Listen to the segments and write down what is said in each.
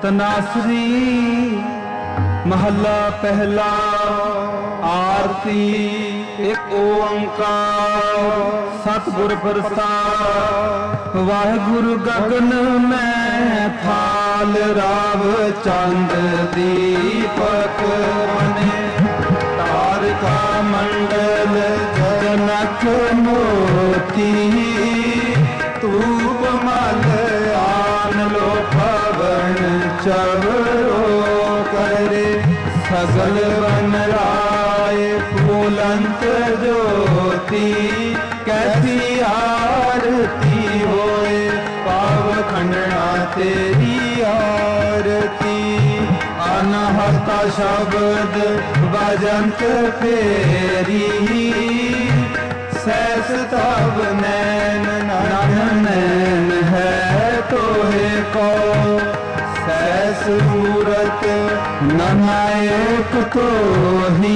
तनासरी महला पहला। आरती एक ओंकार सतगुर प्रसाद। वाहिगुरु गगन में थाल राव चंद दीपक बने। तारका मंडल जनक मोती। तूप मल आन लो पवन चवरो करे। सगल बन राय फूलंत ज्योति। कैसी आरती होए पाव खंडना तेरी आरती। अनहता शब्द बजंत फेरी। सहस तब नैन नैन है तोहे को। सहस मूरत ननायक तो ही।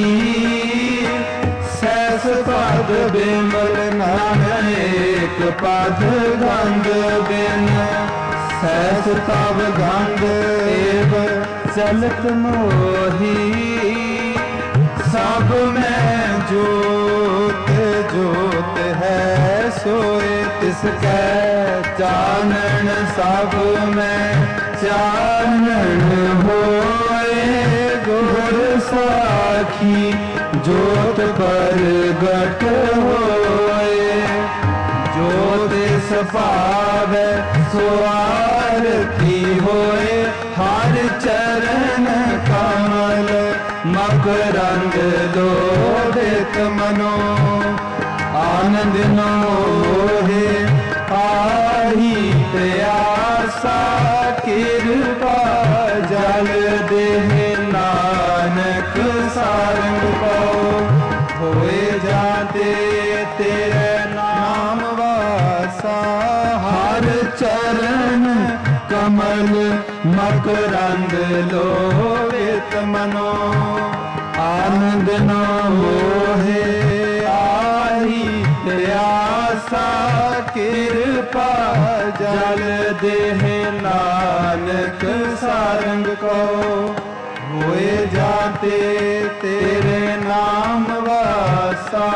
सहस पद बिमल नानक पद गंध बिन। सहस तब गंध एव चलत मोही। सब में जोत जोत है सोए तिसकै चानन। सब में चानन होए गुर साखी। जोत प्रगट होए जो तिस पावै सो आरती होए। हर चरण कमल मकरंद लोभित मनो। आनंद नो मोहे आही प्यासा। कृपा जल देह नानक सारंग पाओ। होए जाते तेरे नाम वासा। हर चरण कमल मकरंद लोभित मनो। आनंद न मोहे आही प्यासा। कृपा जल देह नानक सारंग को। होए जाते तेरे नाम वासा।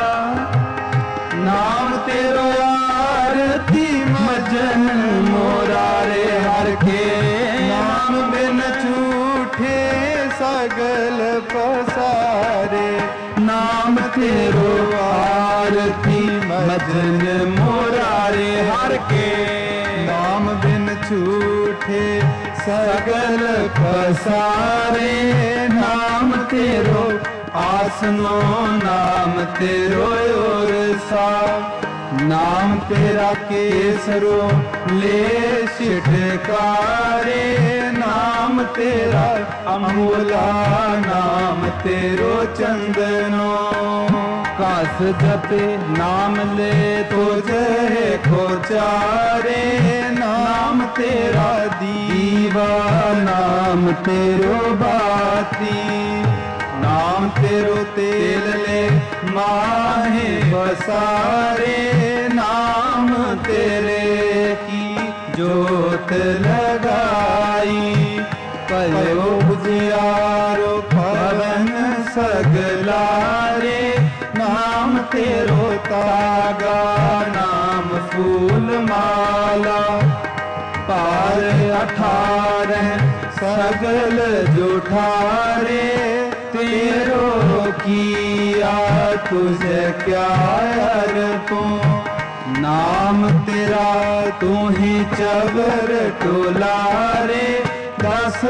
नाम तेरो आरती मजन मोरारे हर के। नाम बिन छूटे सगल पसारे। नाम तेरो आरती मजन मोरारे हर के। नाम बिन छूटे सगल पसारे। नाम तेरो आसनो नाम तेरो ओर सा। नाम तेरा केसरो ले छिटकारे। नाम तेरा अमूला नाम तेरो चंदनो। कास जपे नाम ले तो जय खोचारे। नाम तेरा दीवा नाम तेरो बाती। नाम तेरो तेल ले माहे बसारे। नाम तेरे की जोत लगाई। पयो उजियारो पवन सगलारे। नाम तेरो तागा नाम फूल माला। पार 18 सगल जुठारे। तेरो किया तुझे क्या अर्पो। नाम तेरा तू ही चबर टोलारे। 10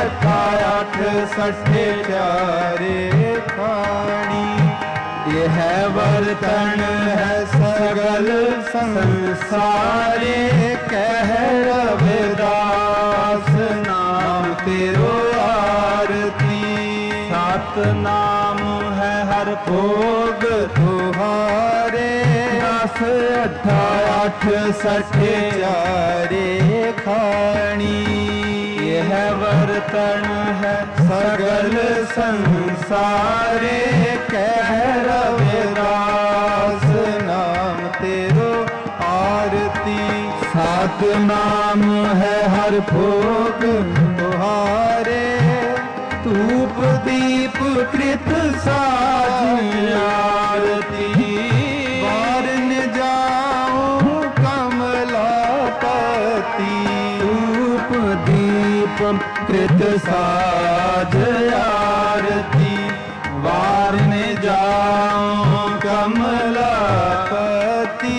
8 सठे चारे खानी। यह बर्तन है सगल संसारे। कह रविदास नाम तेरो आरती। सात नाम है हर भोग तुहारे। 10 8 सठे चारे खानी। यह बर्तन है सगल संसारे। कह रविदास नाम तेरो आरती। सात नाम है हर भोग दीप कृत साज आरती वारन जाऊं कमलापति धूप दीप कृत साज आरती वारन जाऊं कमलापति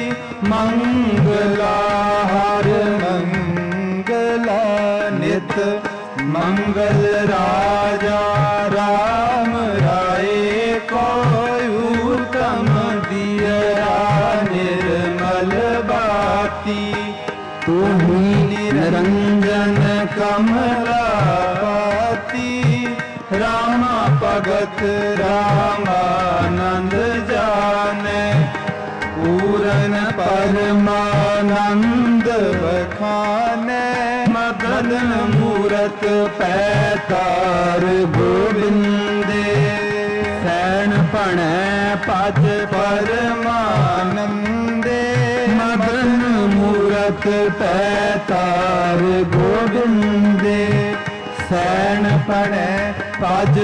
मंगलाहार मंगला नित मंगल राजा राम राय को उत्तम दिया निर्मल बाती तुम्ही निरंजन कमलापति रामा भगत रामानंद जाने पूरन परमानंद बखाने मदन मूरत पैतार गोविंदे सैन पणै पज परमानंदे मदन मूरत पैतार गोविंदे सैन पणै पज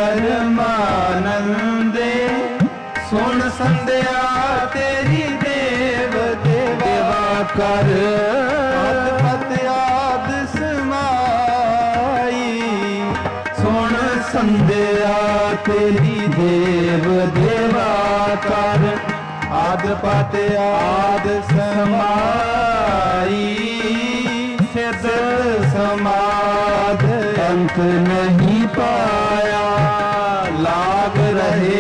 परमानंदे सुन संध्या तेरी देव देवा कर पद आद समाई सुन संध्या तेरी देव देवा कर आद पद आद समाई सिद्ध समाध अंत नहीं पाया लाग रहे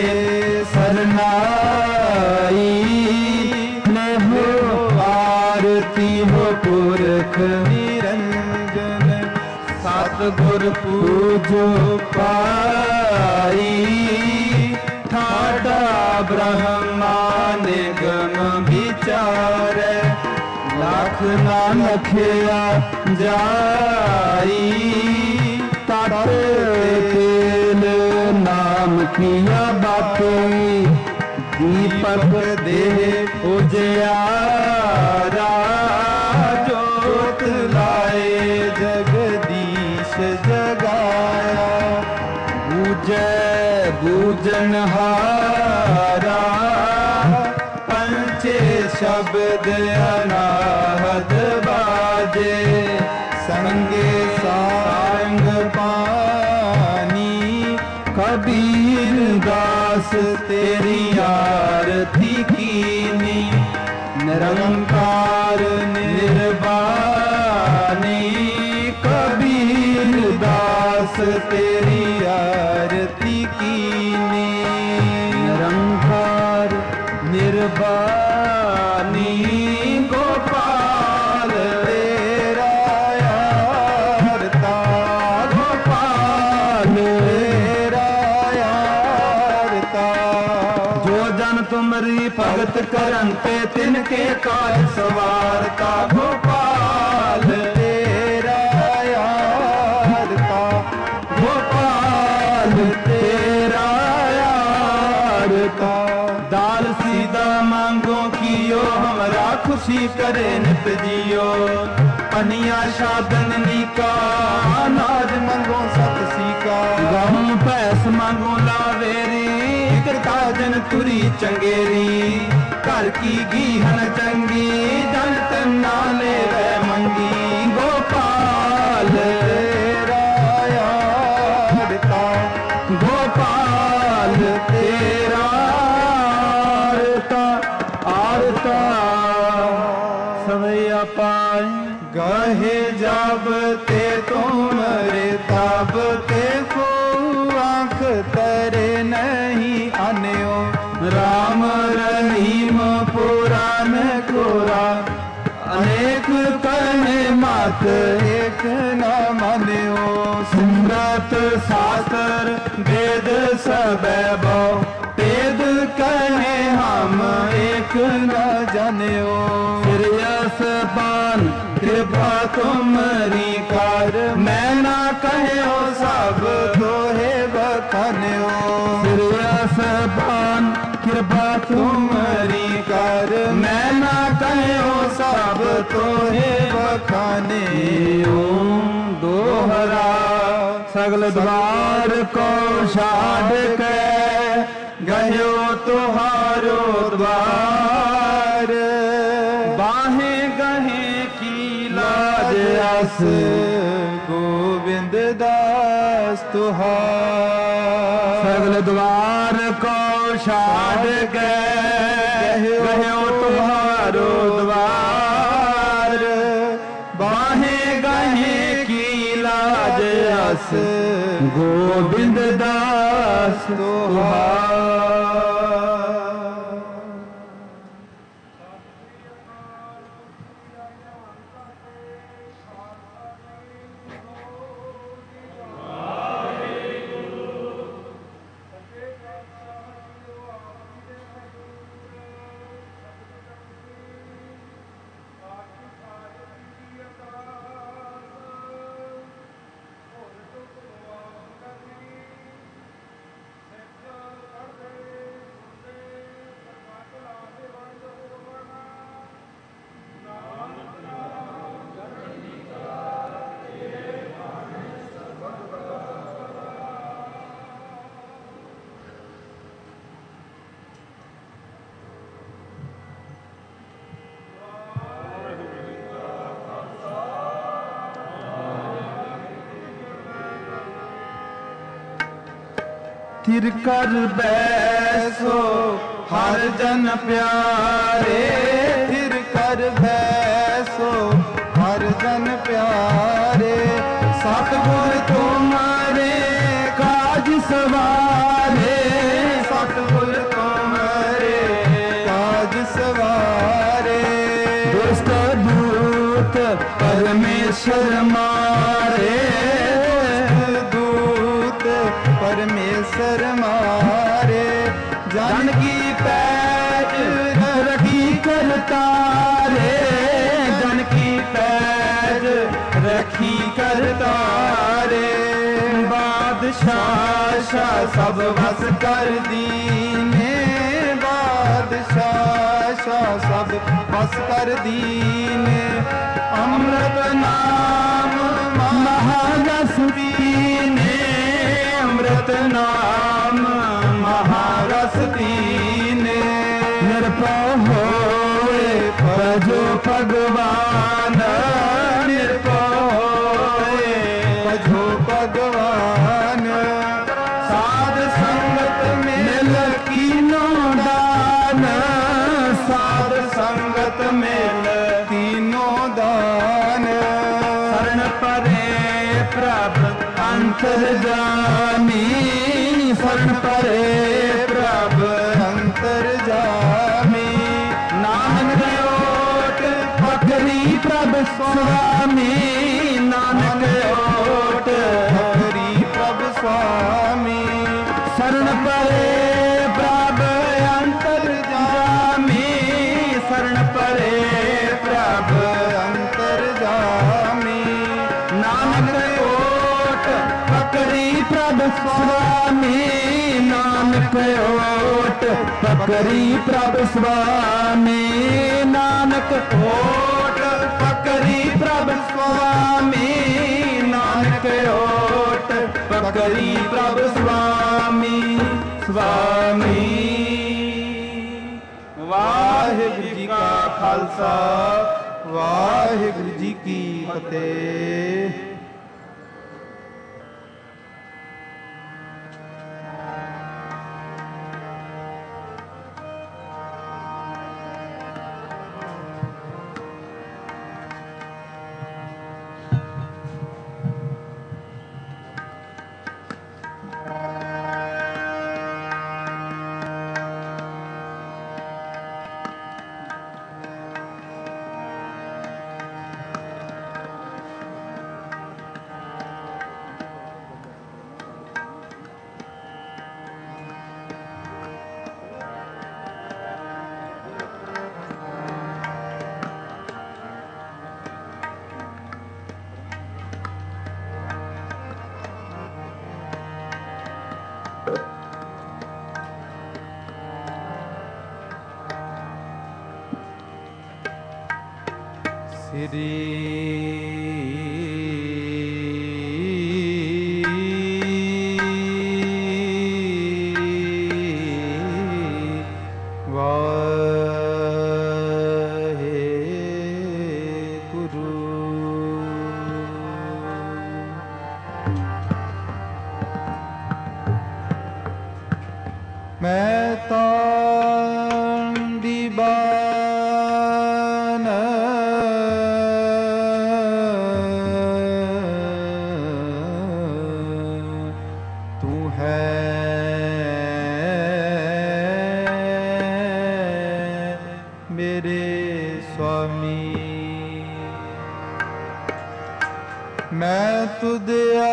सरनाई ने हो आरती हो पुरख निरंजन सतगुर पूजो पाई ठाडा ब्रह्मा निगम विचार लाख ना लखिया जाई तट तेल नाम किया बातें दीपक दे उजियारा जोत लाए जगदीश जगाया बूझे बूझनहारा पंचे शब्द अनाहत बाजे संगे सांग पानी कबीर दास तेरी आरती कीनी निरंकार निर्वाणी कबीर दास तेरी आरती कीनी निरंकार निर्वाणी गोपाल तेरा यारता गोपाल तेरा यारता जो जन तुमरी भगत करन ते तिनके काज सवारता गोपाल तेरा यारता गोपाल तेरा यारता दाल सीधा मांगो कियो हमरा खुशी करे नित जियो पनिया शादन नीका अनाज मांगो सत सीका गहूं भैंस मांगो लावेरी काजन तुरी चंगेरी घर की गीहन चंगी जन तना ले मंगी गोपाल तेरा यारता गोपाल तेरा आरता सवैया पाए गहे जब ते तुमरे तब ते को आँख तरे नहीं अन्यो राम रहीम पुराण कोरा अनेक कहने मत एक न मान्यो सुमरत शास्त्र वेद सब वेद कहे हम एक न जान्यो श्रेयस पान कृपा तुमरी कर मैं ना कहो सब तोहे बखान्यो श्रेयस पान कृपा तुमरी कर मैं ना कहो सब तोहे बखाने दोहरा सगल द्वार को छाड़ के गयो तुहारो द्वार। बाहें गहे की लाज अस गोविंद दास तुहार। सगल द्वार को छाड़ के गयो तुहारो द्वार। बाहें गहे की लाज अस गोविंद दास तुहार। थिर कर बैसो हर जन प्यारे। थिर कर बैसो हर जन प्यारे। सतगुर तुम्हारे काज सवारे। सतगुर तुम्हारे काज सवारे। दुष्ट दूत परमेश्वर मारे। परमेश्वर मारे। जन की पैज रखी करतारे। जन की पैज रखी करतारे। बादशाह सब बस कर दीने। बादशाह सब बस कर दीने। अमृत नाम महारस पीने। अमृत नाम महारस पीने। निरपय होए भजो भगवान। निरपय होए भजो भगवान। साध संगत मिल कीनो दान। साध संगत मिल तीनों दान। शरण परे प्रभ अंतर्जामी। शरण परे प्रभ अंतर्जामी। नानक ओट पकड़ी प्रभ स्वामी। नानक ओट पकड़ी प्रभ स्वामी। शरण परे प्रभ अंतर्जामी। शरण परे प्रभ अंतर्जामी। नानक पकड़ी प्रभ स्वामी। नानक ओट पकड़ी प्रभ स्वामी। नानक ओट पकड़ी प्रभ स्वामी। नानक ओट पकड़ी प्रभ स्वामी। स्वामी। वाहिगुरु जी का खालसा वाहिगुरु जी की फतेह। मैं तान दीवान तू है मेरे स्वामी। मैं तुझ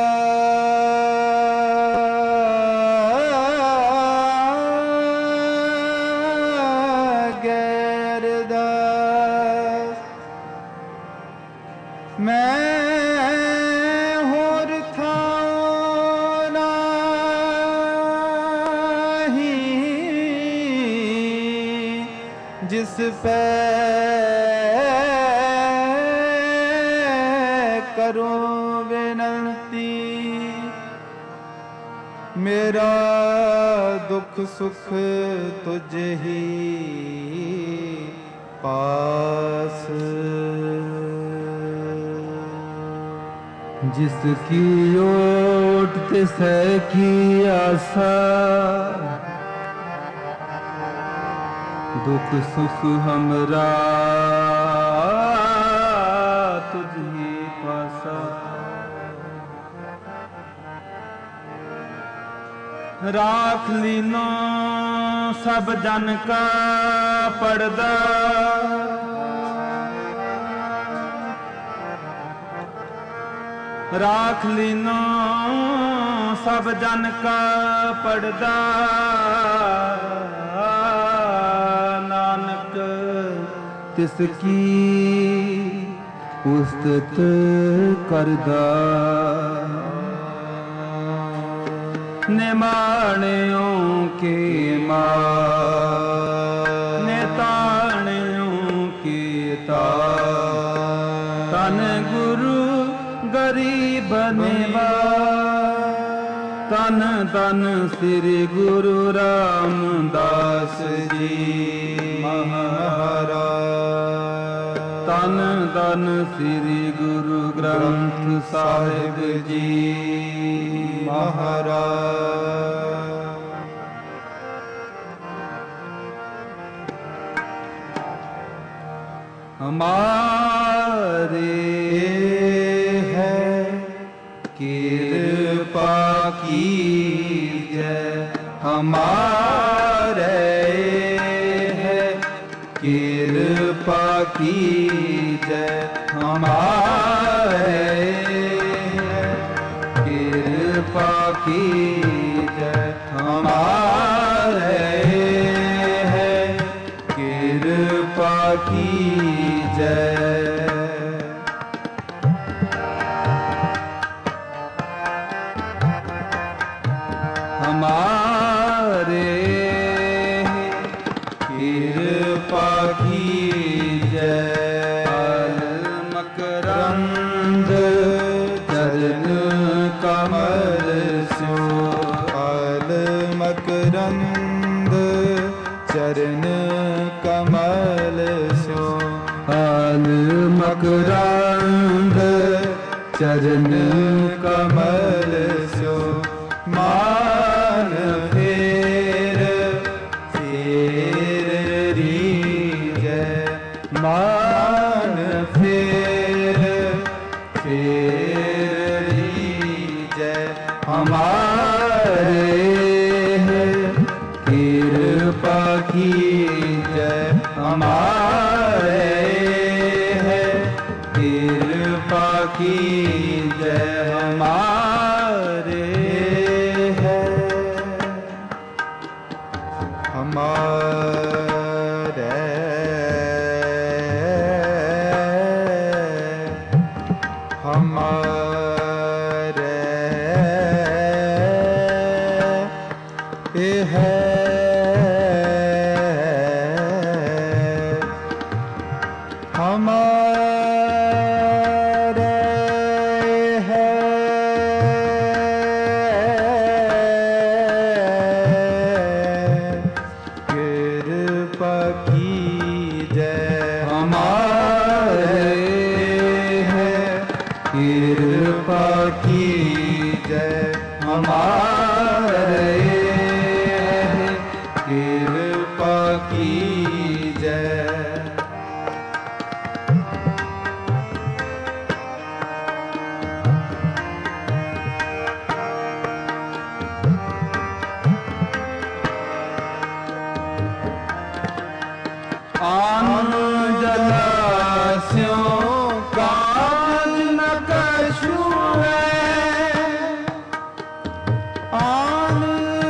जिस पे करूं विनती मेरा दुख सुख तुझ ही पास। जिसकी ओट तिसै की आशा दुख सुख हमरा तुझ ही पासा। राख लीनो सब जन का पड़दा राख लीनो सब जन का पड़दा नानक तिसकी उस्तत करदा। निमाणियों के मां नेताणियों के तन गुरु गरीब निवा तन तन श्री गुरु रामदास जी महाराज। तन तन श्री गुरु ग्रंथ साहिब जी महाराज। हमारे है कृपा कीजय हमारे है कृपा कीजय हमारे है कृपा कीजय हमारे है कृपा कीजय। हमारे कृपा कीजय। मकरंद चरण कमल सो मकरंद चरण कमल सो मकरंद चरण कमल सो। मान फेर रीजय मान फेर रीजय हमारे कृपा कीजय हमारे है कृपा कीजय हमारे है हमारे हमारे है हमारे है कृपा कीजय हमारे है कृपा कीजय हमारे है आन जलास्यों काज न कछु है, आन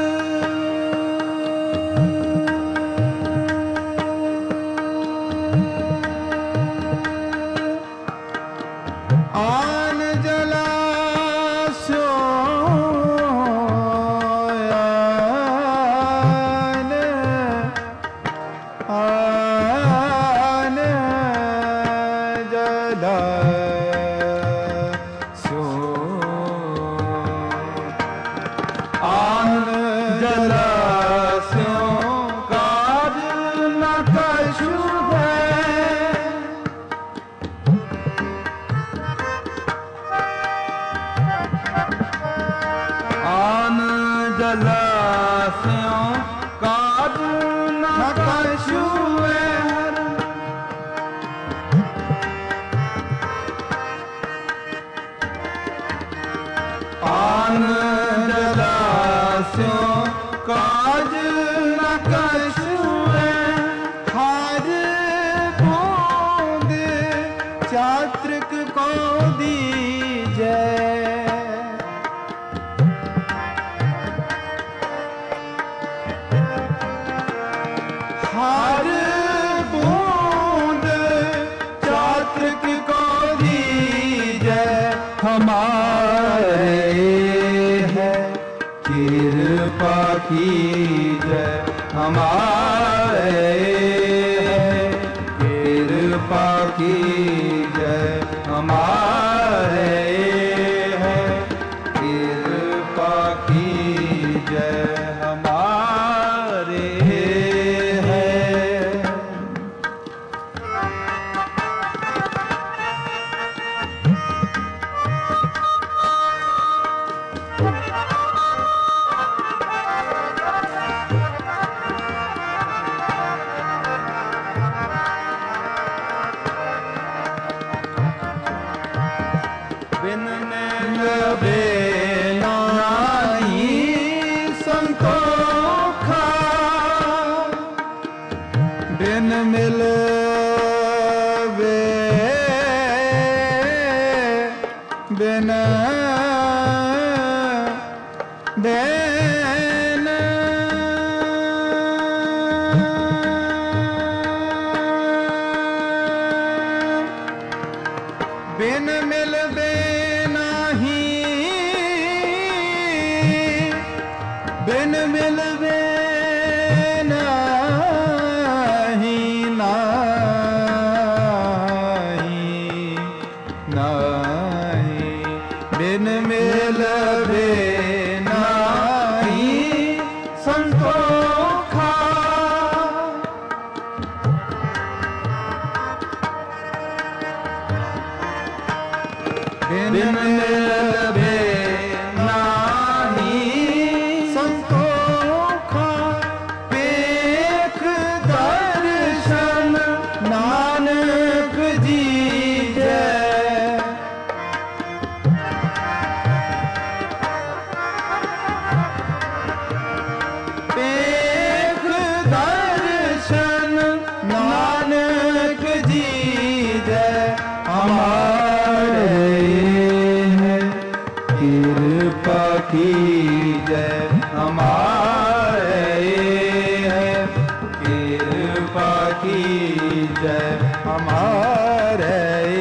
काज न कछु है, हर बूंद चात्रिक को दीजै, हर बूंद चात्रिक को दीजै, हमारे कृपा कीजै, हमारे कृपा कीजै, हमारे कृपा कीजै, हमारे बिन मिलबे नाही, बिन मिलबे नाही, नाही, नाही, बिन मिलबे नाही संतोखा, बिन मिलबे नाही संतोखा, पेख दर्शन नानक जीजै, पेख दर्शन नानक जीजै, हमारे कृपा कीजै, हमारे कृपा कीजै, हमारे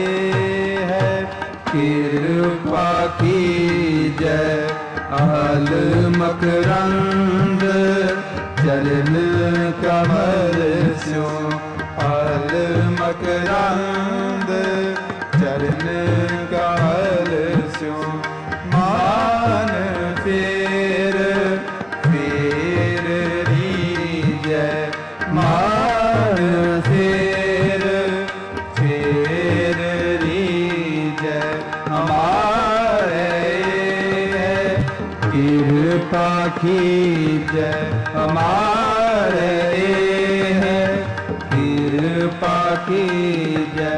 कृपा कीजै, अहल मकरंद चरण कमल स्यों, अहल मकरंद चरण कमल स्यों, मान फेर फेर रीजै, मान फेर फेर रीजै, हमारे कृपा कीजै, हमारे कृपा कीजै,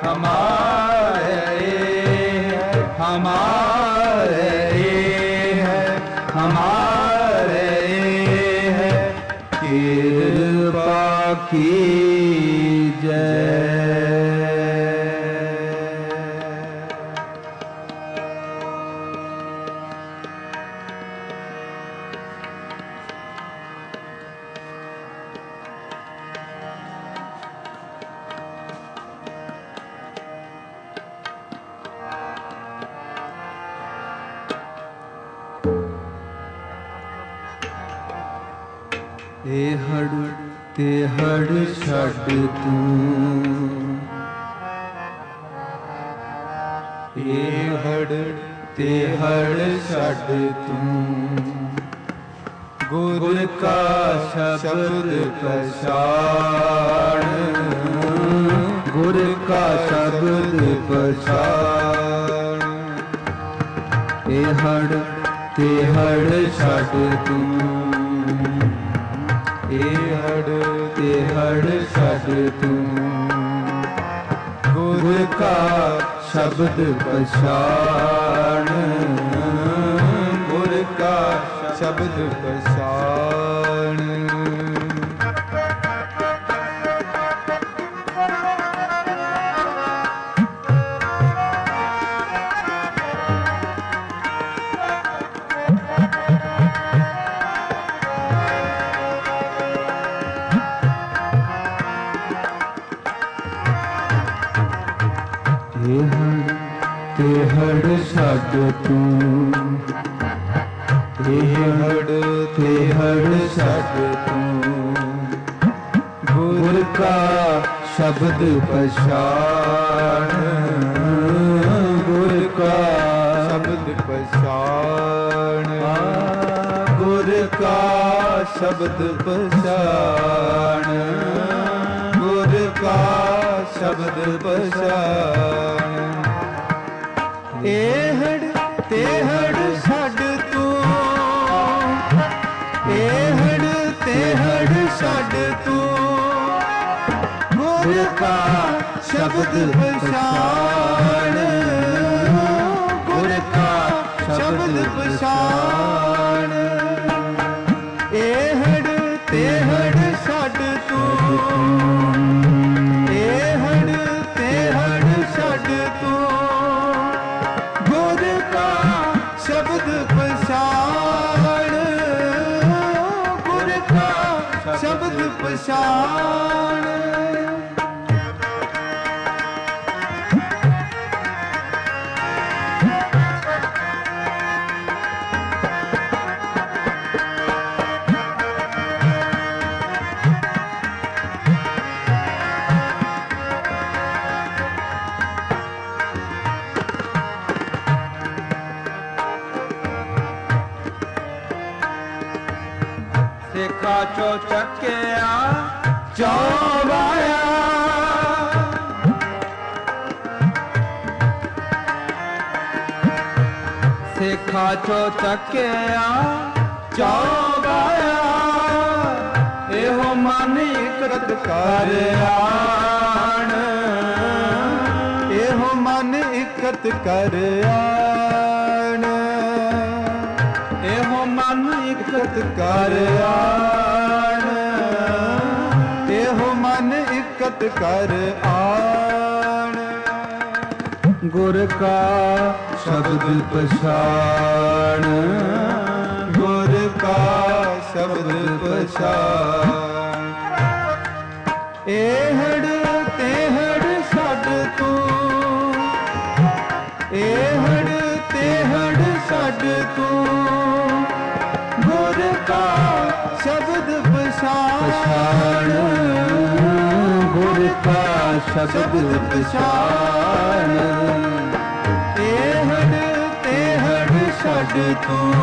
हमारे हमारे हमारे कृपा की ਇਹ ਹੜ ਤੇ ਹੜ ਛੱਡ ਤੂੰ, ਇਹ ਹੜ ਤੇ ਹੜ ਛੱਡ ਤੂੰ। ਗੁਰ ਕਾ ਸ਼ਬਦ ਪਛਾਣ, ਗੁਰ ਕਾ ਸ਼ਬਦ ਪਛਾਣ। ਇਹ ਹੜ ਤੇ ਹੜ ਛੱਡ ਤੂੰ, ਇਹ ਹੜ ਤੇ ਹੜ ਛੱਡ ਤੂੰ। ਗੁਰ ਕਾ ਸ਼ਬਦ ਪਛਾਣ, ਗੁਰ ਕਾ ਸ਼ਬਦ ਪਛਾਣ। ਇਹ ਹੜ ਤੇ ਹੜ ਛੱਡ ਤੂੰ, ਇਹ ਹੜ ਤੇ ਹੜ ਛੱਡ ਤੂੰ। ਗੁਰ ਕਾ ਸ਼ਬਦ ਪਛਾਣ, ਗੁਰ ਕਾ ਸ਼ਬਦ ਪਛਾਣ। ਗੁਰ ਕਾ ਸ਼ਬਦ ਪਛਾਣ, ਗੁਰ ਕਾ ਸ਼ਬਦ ਪਛਾਣ। ਇਹ ਹੜ ਤੇ ਹੜ ਛੱਡ ਤੂੰ, ਇਹ ਹੜ ਤੇ ਹੜ ਛੱਡ ਤੂੰ। ਗੁਰ ਕਾ ਸ਼ਬਦ ਪਛਾਣ, ਗੁਰ ਕਾ ਸ਼ਬਦ ਪਛਾਣ। ਇਹ ਹੜ ਤੇ ਹੜ ਛੱਡ ਤੂੰ, ਇਹ ਹੜ ਤੇ ਹੜ ਛੱਡ ਤੂੰ। ਗੁਰ ਕਾ ਸ਼ਬਦ ਪਛਾਣ, ਗੁਰ ਕਾ ਸ਼ਬਦ ਪਛਾਣ। ਸਿੱਖਾ ਚੋ ਚੱਕਿਆ ਚੌਵਾਇਆ, ਸਿੱਖਾ ਚੋ ਚੱਕਿਆ ਚੌਵਾਇਆ। ਇਹੋ ਮਨ ਇਕਰਤ ਕਰ ਆਣ, ਇਹੋ ਮਨ ਇਕਰਤ ਕਰ ਆਣ। ਇਹੋ ਮਨ ਇਕਰਤ ਕਰ ਆਣ, ਇਹੋ ਮਨ ਇਕਰਤ ਕਰ ਆਣ। ਗੁਰ ਕਾ ਸ਼ਬਦ ਪਛਾਣ, ਗੁਰ ਕਾ ਸ਼ਬਦ ਪਛਾਣ। ਇਹ ਹੜ ਤੇ ਹੜ ਛੱਡ ਤੂੰ, ਇਹ ਹੜ ਤੇ ਹੜ ਛੱਡ ਤੂੰ। ਗੁਰ ਕਾ ਸ਼ਬਦ ਪਛਾਣ, ਗੁਰ ਕਾ ਸ਼ਬਦ ਪਛਾਣ। ਇਹ ਹੜ ਤੇ ਹੜ ਛੱਡ ਤੂੰ,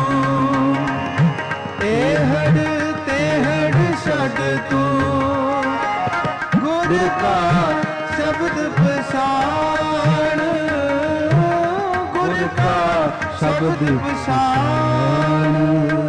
ਇਹ ਹੜ ਤੇ ਹੜ ਛੱਡ ਤੂੰ। ਗੁਰ ਕਾ ਸ਼ਬਦ ਪਛਾਣ, ਗੁਰ ਕਾ ਸ਼ਬਦ ਪਛਾਣ।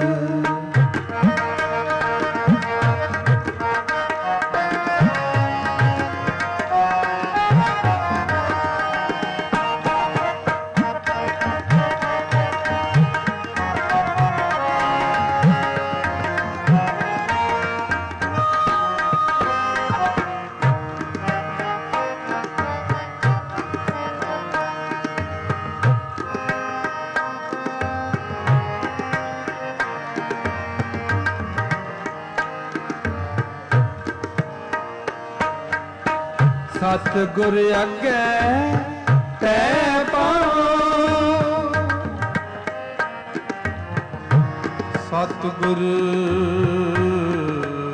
ਸਤਿਗੁਰ ਅੱਗੇ ਤੈ ਪਾਉ, ਸਤਿਗੁਰ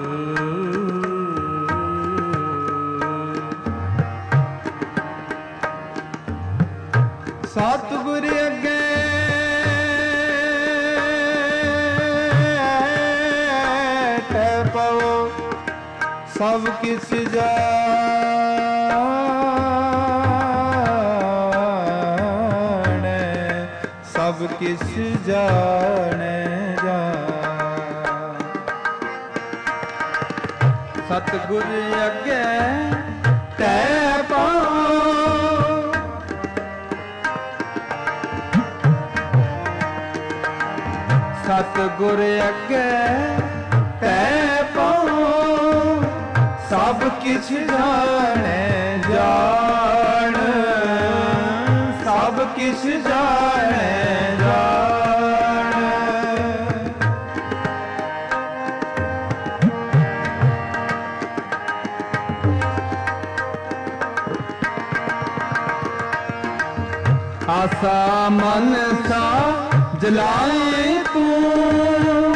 ਸਭ ਕਿਛ ਜਾਣੈ, ਸਭ ਕਿਛ ਜਾਣੈ ਜਾਣ। ਸਤਿਗੁਰ ਅੱਗੇ ਤੈ ਪਾਉ, ਸਤਿਗੁਰ ਅੱਗੇ ਤੈ ਪਾਉ, ਸਭ ਕਿਛ ਜਾਣੈ ਜਾਣ, ਸਭ ਕਿਛ ਜਾਣੈ ਜਾਣ। ਆਸਾ ਮਨਸਾ ਜਲਾਏ ਤੂੰ,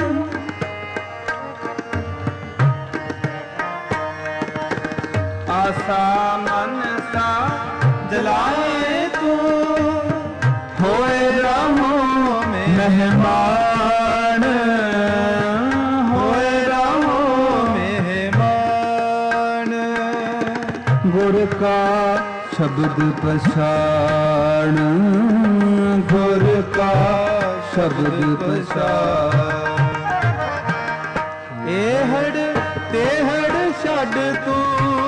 ਆਸਾ ਮਨਸਾ ਜਲਾਏ ਤੂੰ, ਹੋਏ ਰਹੋ ਮਹਿਮਾਨ, ਹੋਏ ਰਹੋ ਮਹਿਮਾਨ। ਗੁਰ ਕਾ ਸ਼ਬਦ ਪਛਾਣ, ਗੁਰ ਕਾ ਸ਼ਬਦ ਪਛਾਣ। ਇਹੜ ਤੇਹੜ ਛੱਡ ਤੂੰ,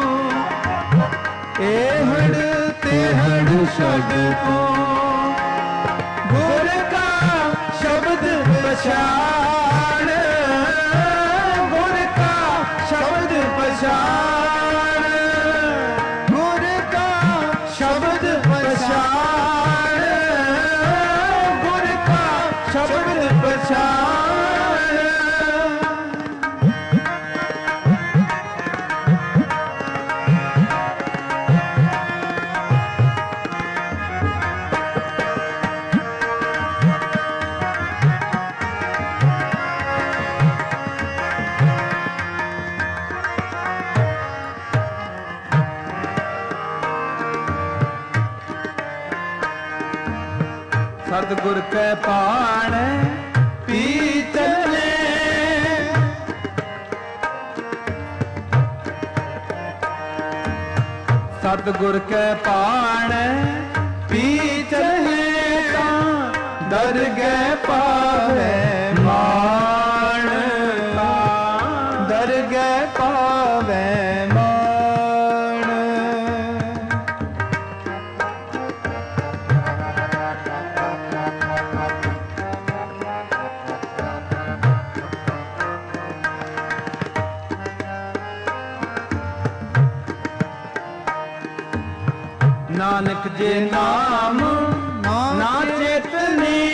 ਇਹੜ ਤੇਹੜ ਛੱਡ ਤੂੰ, ਗੁਰ ਕਾ ਸ਼ਬਦ ਪਛਾਣ, ਗੁਰ ਕਾ ਸ਼ਬਦ ਪਛਾਣ, ਗੁਰ ਕਾ ਸ਼ਬਦ ਪਛਾਣ, ਗੁਰ ਕਾ ਸ਼ਬਦ ਪਛਾਣ। ਸਤਿਗੁਰ ਕੈ ਪਾਣ ਪੀ ਚੱਲੇ, ਸਤਿਗੁਰ ਕੈ ਪਾਣ ਪੀ ਚੱਲੇ, ਤਾਂ ਦਰਗਹਿ ਪਾਵੈ ਮਾਣ, ਦਰਗਹਿ ਪਾਵੈ ਮਾਣ। ਨਾਨਕ ਜੇ ਨਾਮ ਨਾ ਚੇਤਨੀ,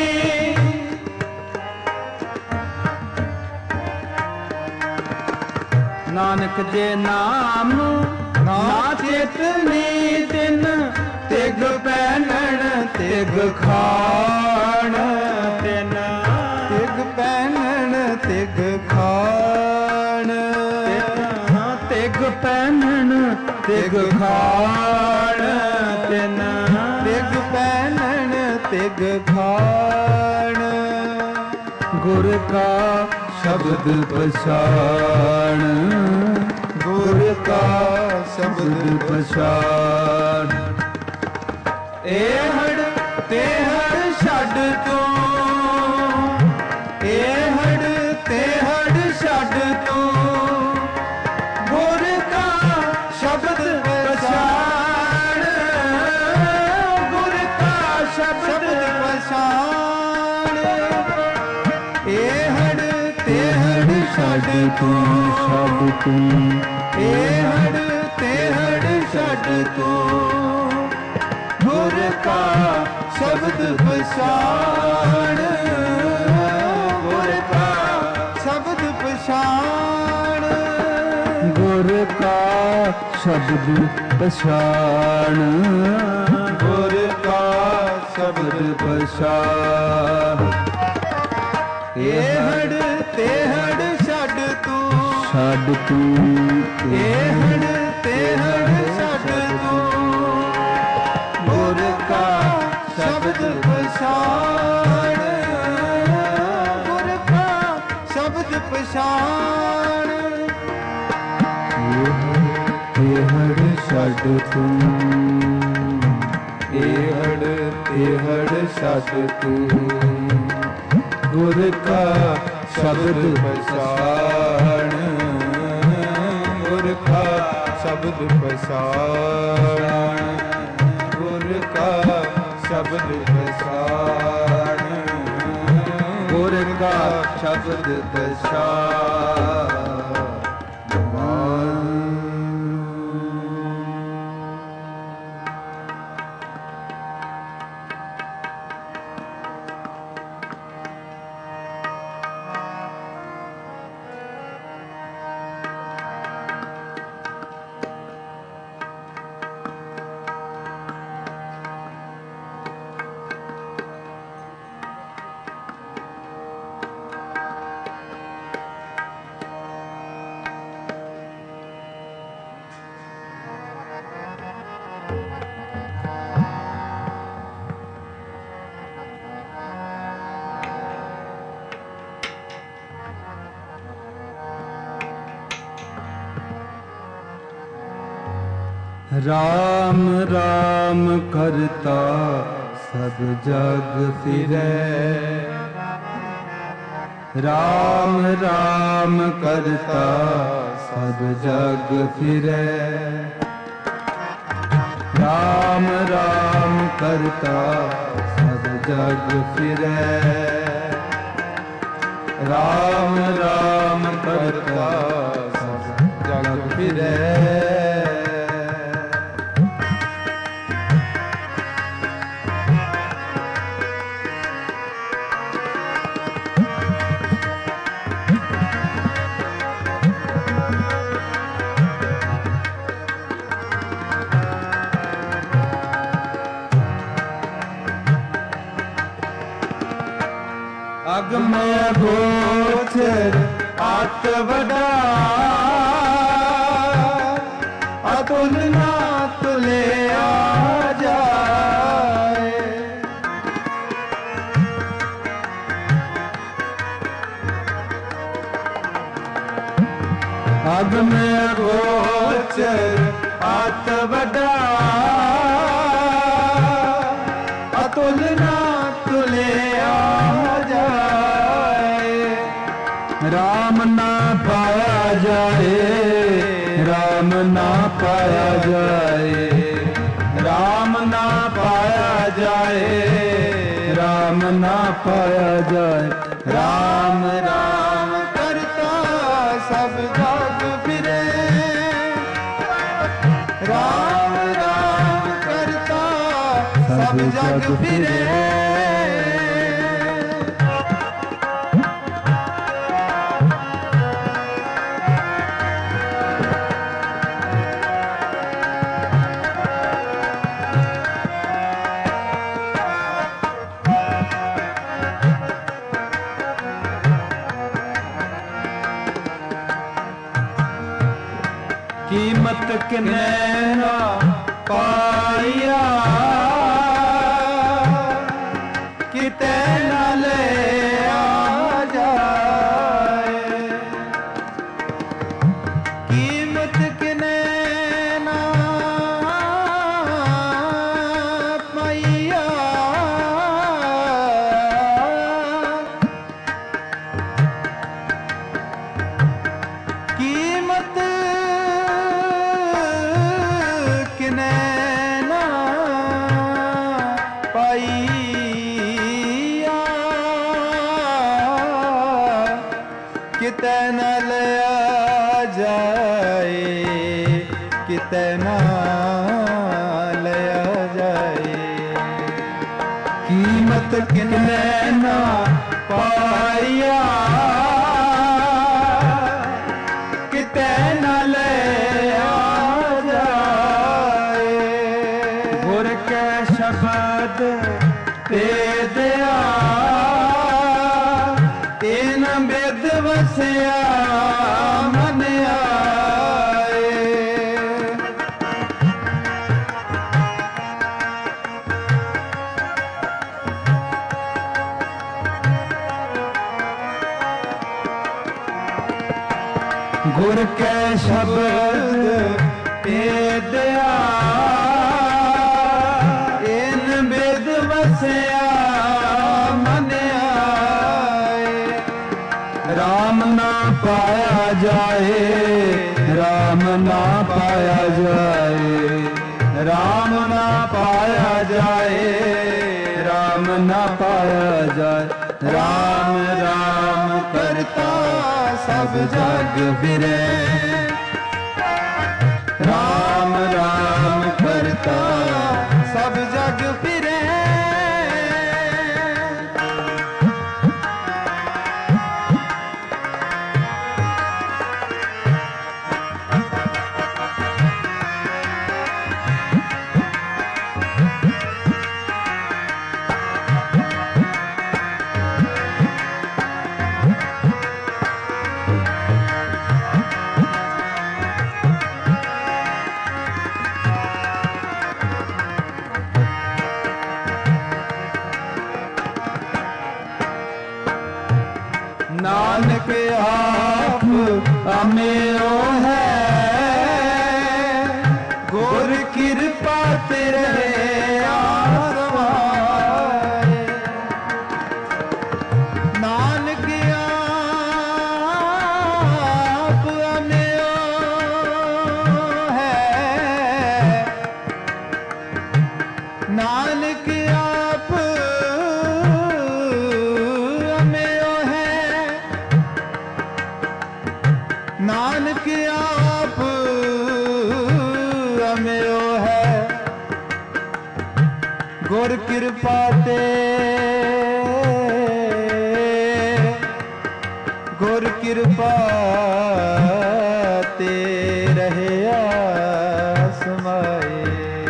ਨਾਨਕ ਜੇ ਨਾਮ ਨਾ ਚੇਤਨੀ, ਤਿਨ ਤਿਗ ਪਹਿਨਣ ਤਿਗ ਖਾਣ, ਤਿਨ ਤਿਗ ਪਹਿਨਣ ਤਿਗ ਖਾਣ, ਤਿਗ ਪਹਿਨਣ ਤਿਗ ਖਾਣ, ਤਿਨ ਤਿਗ ਪਹਿਨਣ ਤਿਗ ਖਾਣ। ਗੁਰ ਕਾ ਸ਼ਬਦ ਪਛਾਣ, ਗੁਰ ਕਾ ਸ਼ਬਦ ਪਛਾਣ। ਇਹੜ ਤੇਹੜ ਛੱਡ ਤੂੰ, ਇਹੜ ਤੇਹੜ ਛੱਡ ਤੂੰ, ਗੁਰ ਕਾ ਸ਼ਬਦ ਪਛਾਣ, ਗੁਰ ਕਾ ਸ਼ਬਦ ਪਛਾਣ। ਇਹੜ ਤੇਹੜ ਛੱਡ ਤੂੰ ਛੱਡ ਤੂੰ, ਇਹੜ ਤੇਹੜ ਛੱਡ ਤੂੰ, ਗੁਰ ਕਾ ਸ਼ਬਦ ਪਛਾਣ, ਗੁਰ ਕਾ ਸ਼ਬਦ ਪਛਾਣ। ਗੁਰ ਕਾ ਸ਼ਬਦ ਪਛਾਣ, ਗੁਰ ਕਾ ਸ਼ਬਦ ਪਛਾਣ। ਇਹੜ ਤੇਹੜ ਛੱਡ ਤੂੰ, ਛੱਡ ਤੂੰ, ਇਹੜ ਤੇਹੜ ਛੱਡ ਤੂੰ, ਗੁਰ ਕਾ ਸ਼ਬਦ ਪਛਾਣ, ਗੁਰ ਕਾ ਸ਼ਬਦ ਪਛਾਣ। ਛੱਡ ਤੂੰ ਇਹੜ ਤਿਹੜ ਛੱਡ ਤੂੰ ਗੁਰ ਕਾ ਸ਼ਬਦ ਪਛਾਣ ਗੁਰ ਕਾ ਸ਼ਬਦ ਪਛਾਣ ਗੁਰ ਕਾ ਸ਼ਬਦ ਪਛਾਣ ਗੁਰ ਕਾ ਸ਼ਬਦ ਪਛਾਣ राम राम करता सब जग फिरै राम राम करता सब जग फिरै राम राम करता सब जग फिरै राम राम करता सब जग फिरै अगमय गोचर आत वडा अतुल ना तुले आ जाए अगमय गोचर आत वडा अतुल ना तुले राम ना पाया जाए राम ना पाया जाए राम ना पाया जाए राम ना पाया जाए राम राम करता सब जग फिरे राम राम करता सब जग फिरे कीमत किने ना पाया किते न ले आ जाए कीमत किने ना पाया कीमत किते न लिया जाए किते न लिया जाए कीमत किने न पाया किते न लिया जाए गुर के शब्द ते दिया तीन बेद वसिया मन आए गुर के शब्द ਭੇਦਿਆ ਇਨ ਬਿਦ ਵਸਿਆ ਮਨ ਆਏ। ਰਾਮ ਨਾ ਪਾਇਆ ਜਾਏ, ਰਾਮ ਨਾ ਪਾਇਆ ਜਾਏ, ਰਾਮ ਨਾ ਪਾਇਆ ਜਾਏ, ਰਾਮ ਨਾ ਪਾਇਆ ਜਾਏ। ਰਾਮ ਰਾਮ ਕਰਤਾ ਸਭ ਜਗ ਫਿਰੇ, ਰਾਮ ਰਾਮ ਕਰਤਾ ਸਭ ਜਗ ਫਿਰੇ। नानक आप अमेओ है, गुर कृपा तेरे आसवाए। नानक आप अमेओ है, नानक आप अमेओ है, नानक आप अमेओ है। गुर कृपा ते, गुर कृपा ते रहया समाए।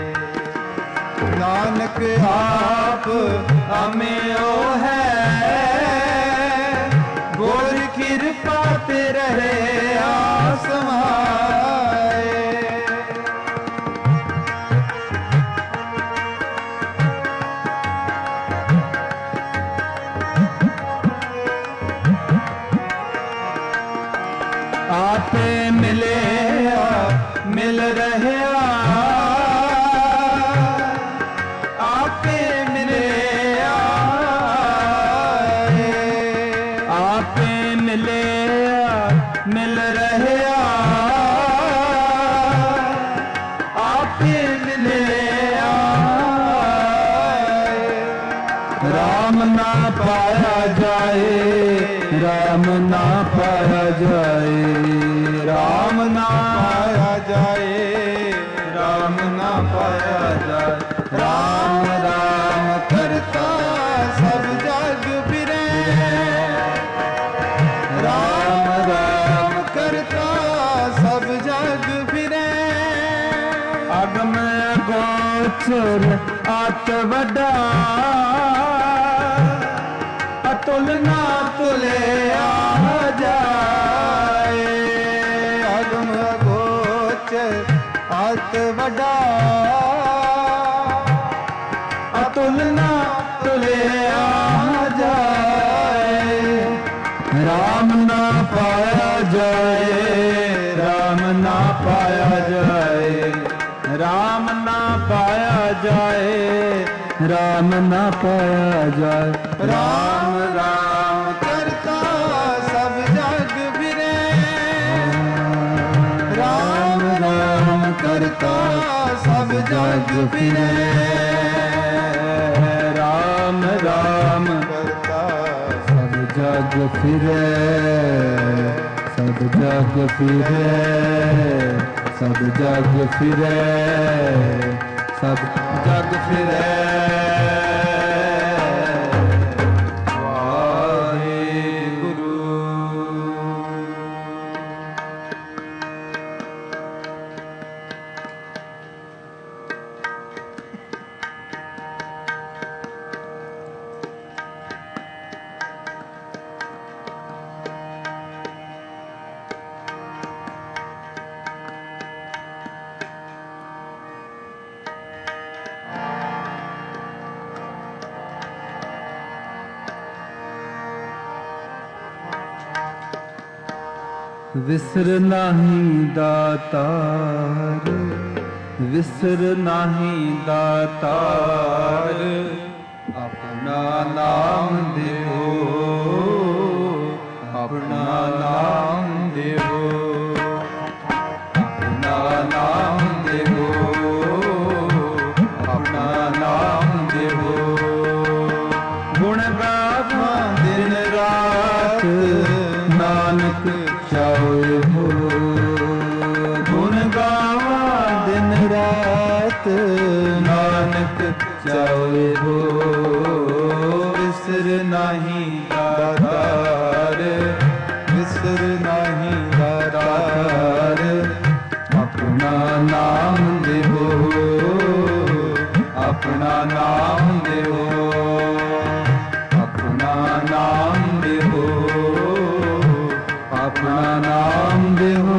नानक आप अमेओ है, गुर कृपा ते रहे आसमाए। आपे मिले मिल रहे, आपे मिले आपे मिले मिल रहे, आपे मिले राम ना पाया जाए, राम ना पाया जाए, राम ना पाया जाए, राम ना पाया जाए। राम राम करता सब जग फिरे, राम राम करता सब जग फिरे। अगम गोचर आत वडा, अतुल ना तुले आ जाए। अगम गोचर आत वडा, अतुल ना तुले आ जाए। राम ना पाया जाए, राम ना पाया जाए, राम ना पाया जाए, राम ना पाया जाए। राम राम करता सब जग फिरे, राम राम करता सब जग फिरे। राम राम करता सब जग फिरे, सब जग फिरे, सब जग फिरे, सब जग फिरे। वाहेगुरु। विसर नाही दातार, विसर नाही दातार, अपना नाम देवो, अपना नाम देवो, अपना नाम देवो, अपना नाम देवो। गुण गावा दिन रात नानक चावे हो, गुण गावा दिन रात नानक चावे हो। विसर नाही दातार, विसर नाही दातार, अपना नाम देवो, अपना नाम देवो, अपना नाम देवो, अपना नाम देवो।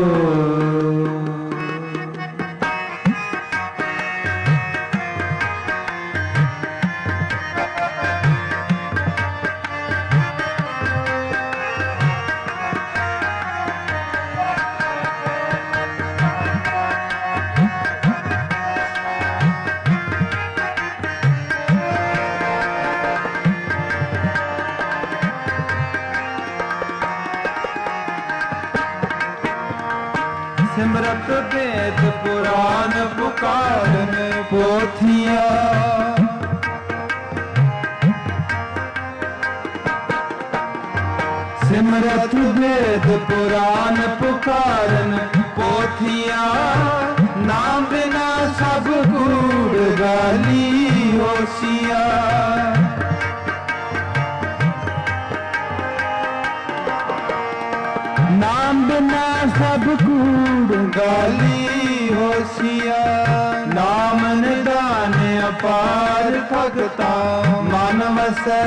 सिमरत वेद पुराण पुकारन पोथिया, सिमरत वेद पुराण पुकारन पोथिया। नाम बिना सब कूड़ गाली होशिया, नाम बिना सब कूड़ गाली होशिया। नाम निदान अपार भगता मन वसै,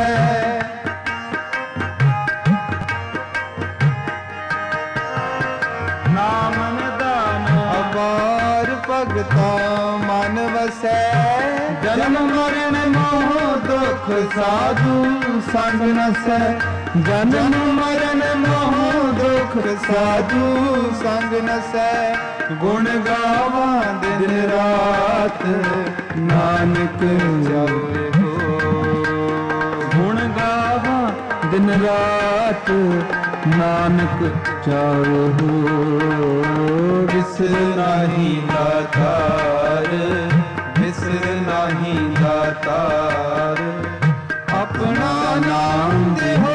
नाम निदान अपार भगता मन वसै। जन्म मरण मोह दुख साधु संग नसै, जन्म मरण मोह दुख साधु संग नसै। गुण गावा दिन रात नानक चावे हो, गुण गावा दिन रात नानक चावे हो। विसर नाही दातार, विसर नाही दातार, अपना नाम देहो,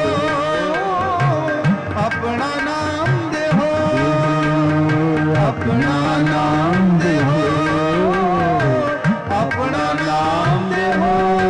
अपना नाम देहो, अपना नाम देहो, अपना नाम देहो।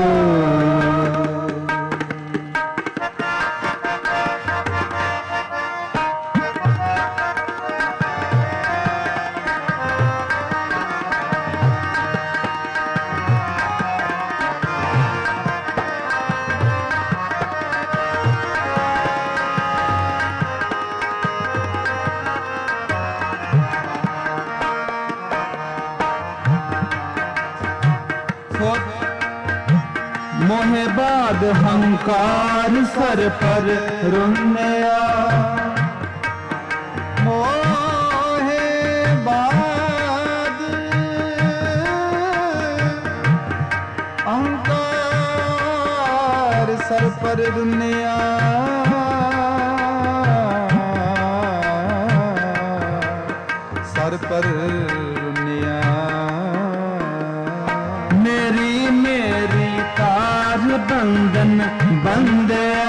मोहे बाद हंकार सर पर रुन्या, मोहे बाद अहंकार सर पर रुन्या। सर पर रुन्या, मेरी मेरी तार बंधन बंदया।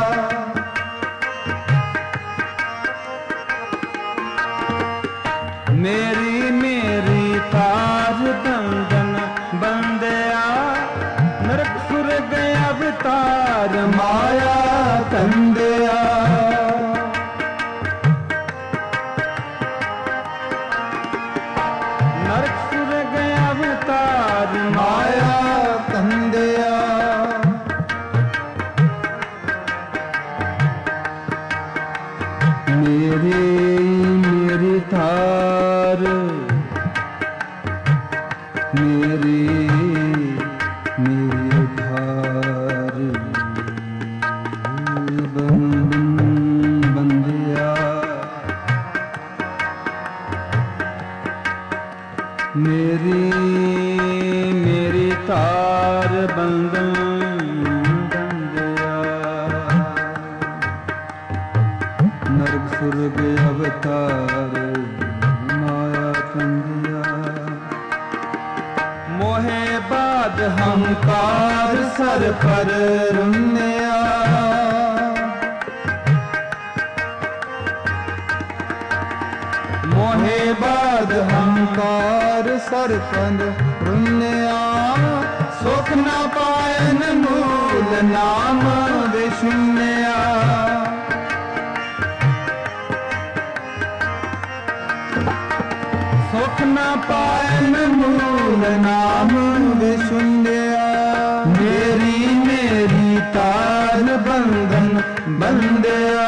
मेरी मेरी तार बंधन बंदया। नरक सुर गया अवतार माया कंदया। नरक सुर गया अवतार माया कंदया। मेरी तार, मेरी धार बंदिया। मेरी मेरी तार बंधन बंदिया, नरक सुरग अवतार माया कंदिया। मोहे बाद हमकार सर पर रुन्निया, मोहे बाद हमकार सर पर रुन्निया। सुख न पायन मूल नाम विशुन्या, सुख न पायन मूल नाम विशुन्या। मेरी मेरी तार बंधन बंदिया,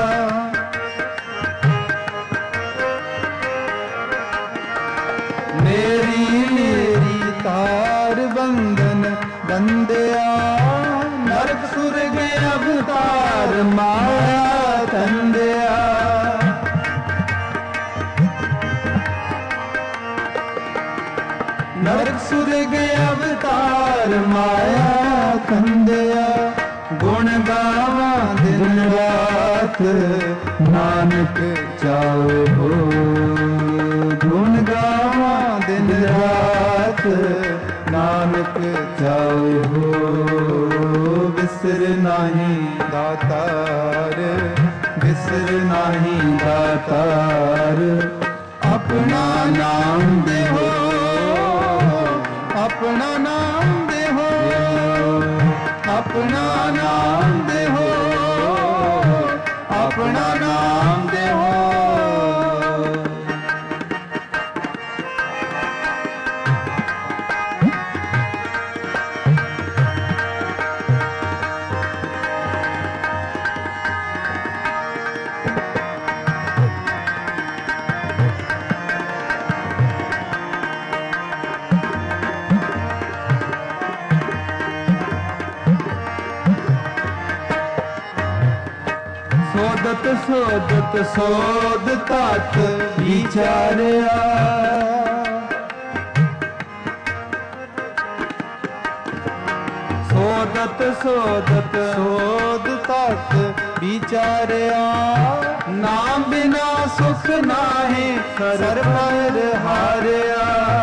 मेरी मेरी तार बंधन बंदिया। नरक सुरग अवतार माया तंदिया, नरक सुरग अवतार माया कंदिया। गुण गावा दिन रात नानक चाओ हो, गुण गावा दिन रात नानक चाओ हो। बिसर नाही दातार, बिसर नाही दातार। अपना नाम दे हो, अपना नाम दे हो, अपना नाम दे हो, अपना नाम दे हो। सोदत सोदत सोद तात विचारिया, सोदत सोदत सोद तात विचारिया। नाम बिना सुख नाहे सर पर हारिया,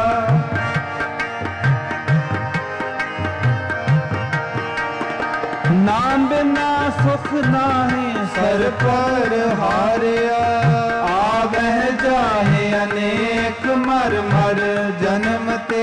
नाम बिना सुख नाहे सर पर हारिया। आवह जाहे अनेक मर मर जन्म ते,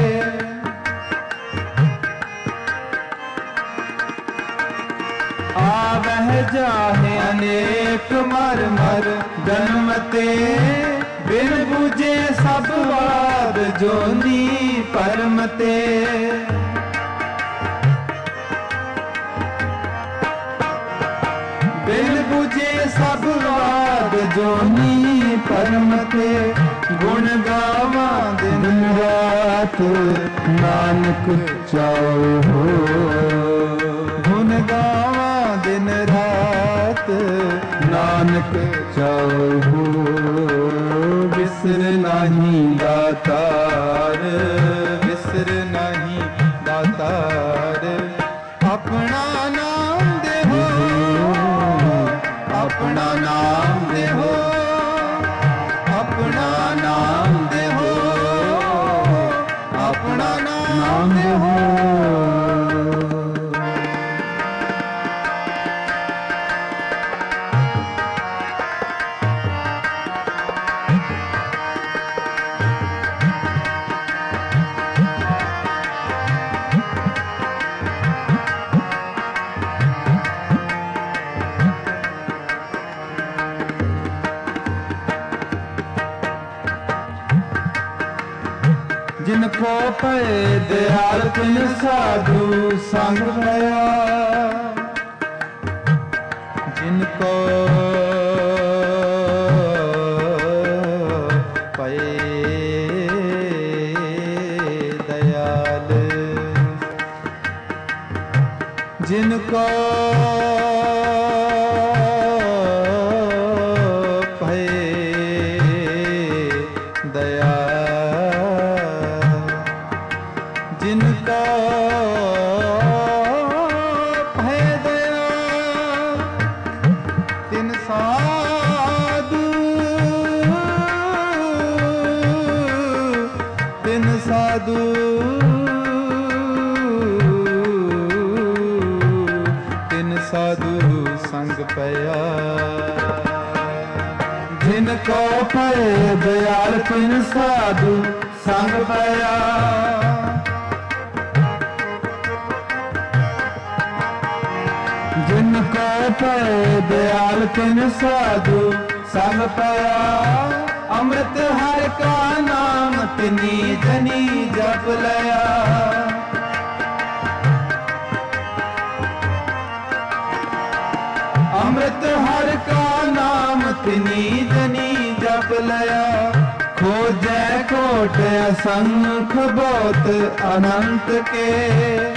आवह जाहे अनेक मर मर जन्म ते। बिन बुझे सब वाद जोनी परम ते, बिन बुझे सब वाद जोनी परम ते। गुण गावा दिन रात नानक चाओ हो, गुण गावा दिन रात नानक चाओ हो। बिसर नहीं दातार, बिसर नहीं दातार। अपना नाम दे हो, अपना नाम दे हो, अपना नाम दे हो, अपना नाम दे हो। जिनको पे दयाल तिन साधु संग भया, जिनको पे दयाल, जिनको पे दयाल। ਸਾਧੂ ਤਿਨ ਸਾਧੂ ਸੰਗ ਪਿਆ ਜਿਨ ਕੋ ਭਏ ਦਿਆਲ ਤਿਨ ਸਾਧੂ ਸੰਗ ਪਿਆ ਜਿਨ ਕੋ ਭਏ ਦਿਆਲ ਤਿਨ ਸਾਧੂ ਸੰਗ ਪਿਆ ਅੰਮ੍ਰਿਤ ਹਰਿ ਕਾ ਨਾਮ ਤਿਨੀ ਜਨੀ ਜਪ ਲਿਆ ਅੰਮ੍ਰਿਤ ਹਰਿ ਕਾ ਨਾਮ ਤਿਨੀ ਜਨੀ ਜਪ ਲਿਆ ਖੋਜੈ ਕੋਟ ਅਸੰਖ ਬਹੁਤ ਅਨੰਤ ਕੇ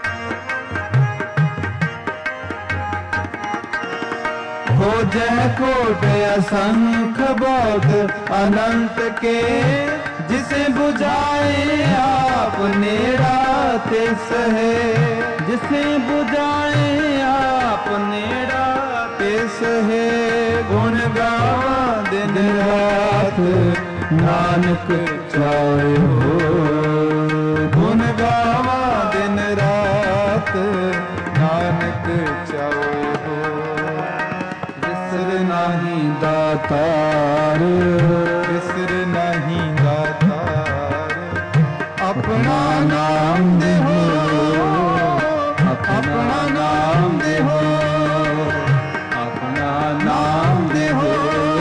ਖੋਜੈ ਕੋਟ ਅਸੰਖ ਬਹੁਤ ਅਨੰਤ ਕੇ ਜਿਸੇ 부ਝਾਏ ਆਪ ਨੇੜਾ ਤਿਸ ਹੈ ਜਿਸੇ 부ਝਾਏ ਆਪ ਨੇੜਾ ਤਿਸ ਹੈ ਗੁਣ ਗਾਵਾਂ ਦਿਨ ਰਾਤ ਨਾਨਕ ਚਾਹੇ ਹੋ ਗੁਣ ਗਾਵਾਂ ਦਿਨ ਰਾਤ ਨਾਨਕ ਚਾਹੇ ਹੋ ਵਿਸਰ ਨਹੀਂ ਦਾਤਾਰ ਵਿਸਰ ਨਹੀਂ ਦਾਤਾਰ ਆਪਣਾ ਨਾਮ ਦੇਹੋ ਆਪਣਾ ਨਾਮ ਦੇਹੋ ਆਪਣਾ ਨਾਮ ਦੇਹੋ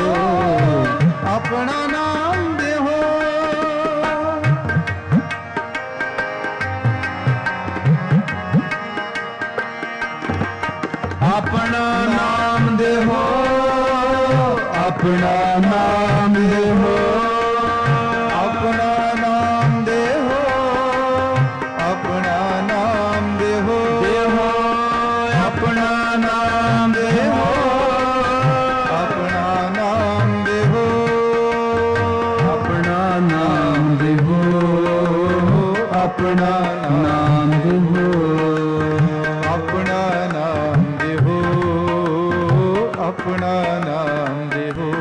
ਆਪਣਾ ਨਾਮ ਦੇਹੋ ਆਪਣਾ ਨਾਮ ਦੇਹੋ ਆਪਣਾ ਨਾਮ ਦੇਹੋ ਆਪਣਾ ਨਾਮ ਦੇਹੋ ਆਪਣਾ ਨਾਮ ਦੇਹੋ ਦੇਹੋ ਆਪਣਾ ਨਾਮ ਦੇਹੋ ਆਪਣਾ ਨਾਮ ਦੇਹੋ ਆਪਣਾ ਨਾਮ ਦੇਹੋ ਆਪਣਾ ਨਾਮ ਦੇਹੋ ਆਪਣਾ ਨਾਮ ਦੇਹੋ ਆਪਣਾ ਨਾਮ ਦੇਹੋ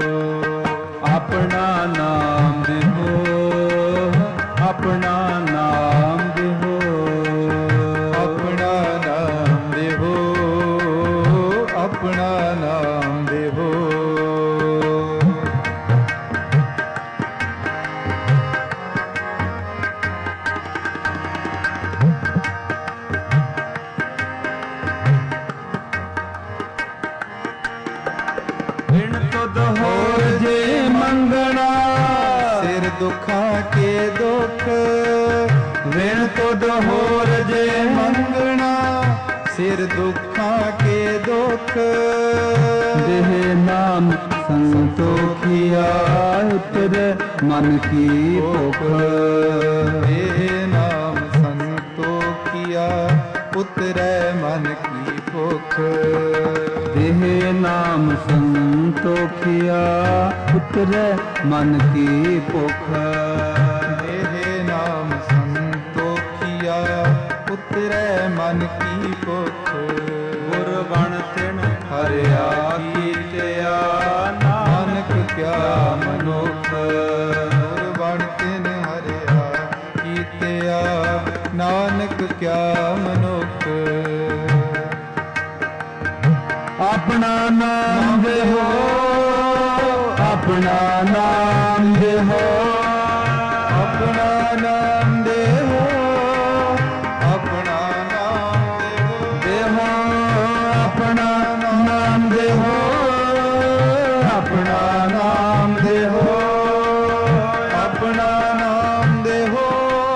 ਆਪਣਾ ਨਾਮ ਦੇਹੋ ਆਪਣਾ ਨਾਮ ਦੇਹੋ ਆਪਣਾ ਨਾਮ ਦੇਹੋ ਆਪਣਾ ਨਾਮ ਦੇਹੋ ਬਿਨ ਤੁਧ ਹੋਰ ਜੇ ਮੰਗਣਾ ਸਿਰ ਦੁੱਖਾਂ ਕੇ ਦੁੱਖ ਬਿਨ ਤੁਧ ਹੋਰ ਜੇ ਮੰਗਣਾ ਸਿਰ ਦੁੱਖਾਂ ਕੇ ਦੁੱਖ ਦੇਹ ਨਾਮ ਸੰਤੋਖਿਆ ਉਤਰ ਮਨ ਕੀ ਭੁਖ ਦੇਹ ਨਾਮ ਸੰਤੋਖਿਆ ਉਤਰੈ ਮਨ ਕੀ ਭੁਖ ਦੇਹ ਨਾਮ ਸੰਤੋਖਿਆ ਉਤਰੈ ਮਨ ਕੀ ਭੁਖ ਦੇਹ ਨਾਮ ਸੰਤੋਖਿਆ ਉਤਰੈ ਮਨ ਕੀ ਭੁਖ ਗੁਰ ਬਣ ਤਿਨ ਹਰਿਆ ਕੀਤਿਆ ਨਾਨਕ ਕਿਆ ਮਨੁਖ ਗੁਰ ਬਣ ਤਿਨ ਹਰਿਆ ਕੀਤਿਆ ਨਾਨਕ ਕਿਆ ਮਨੁਖ ਆਪਣਾ ਨਾਮ ਦੇਹੋ ਆਪਣਾ ਨਾਮ ਦੇਹੋ ਆਪਣਾ ਨਾਮ ਦੇਹੋ ਆਪਣਾ ਨਾਮ ਦੇਹੋ ਆਪਣਾ ਨਾਮ ਦੇਹੋ ਆਪਣਾ ਨਾਮ ਦੇਹੋ ਆਪਣਾ ਨਾਮ ਦੇਹੋ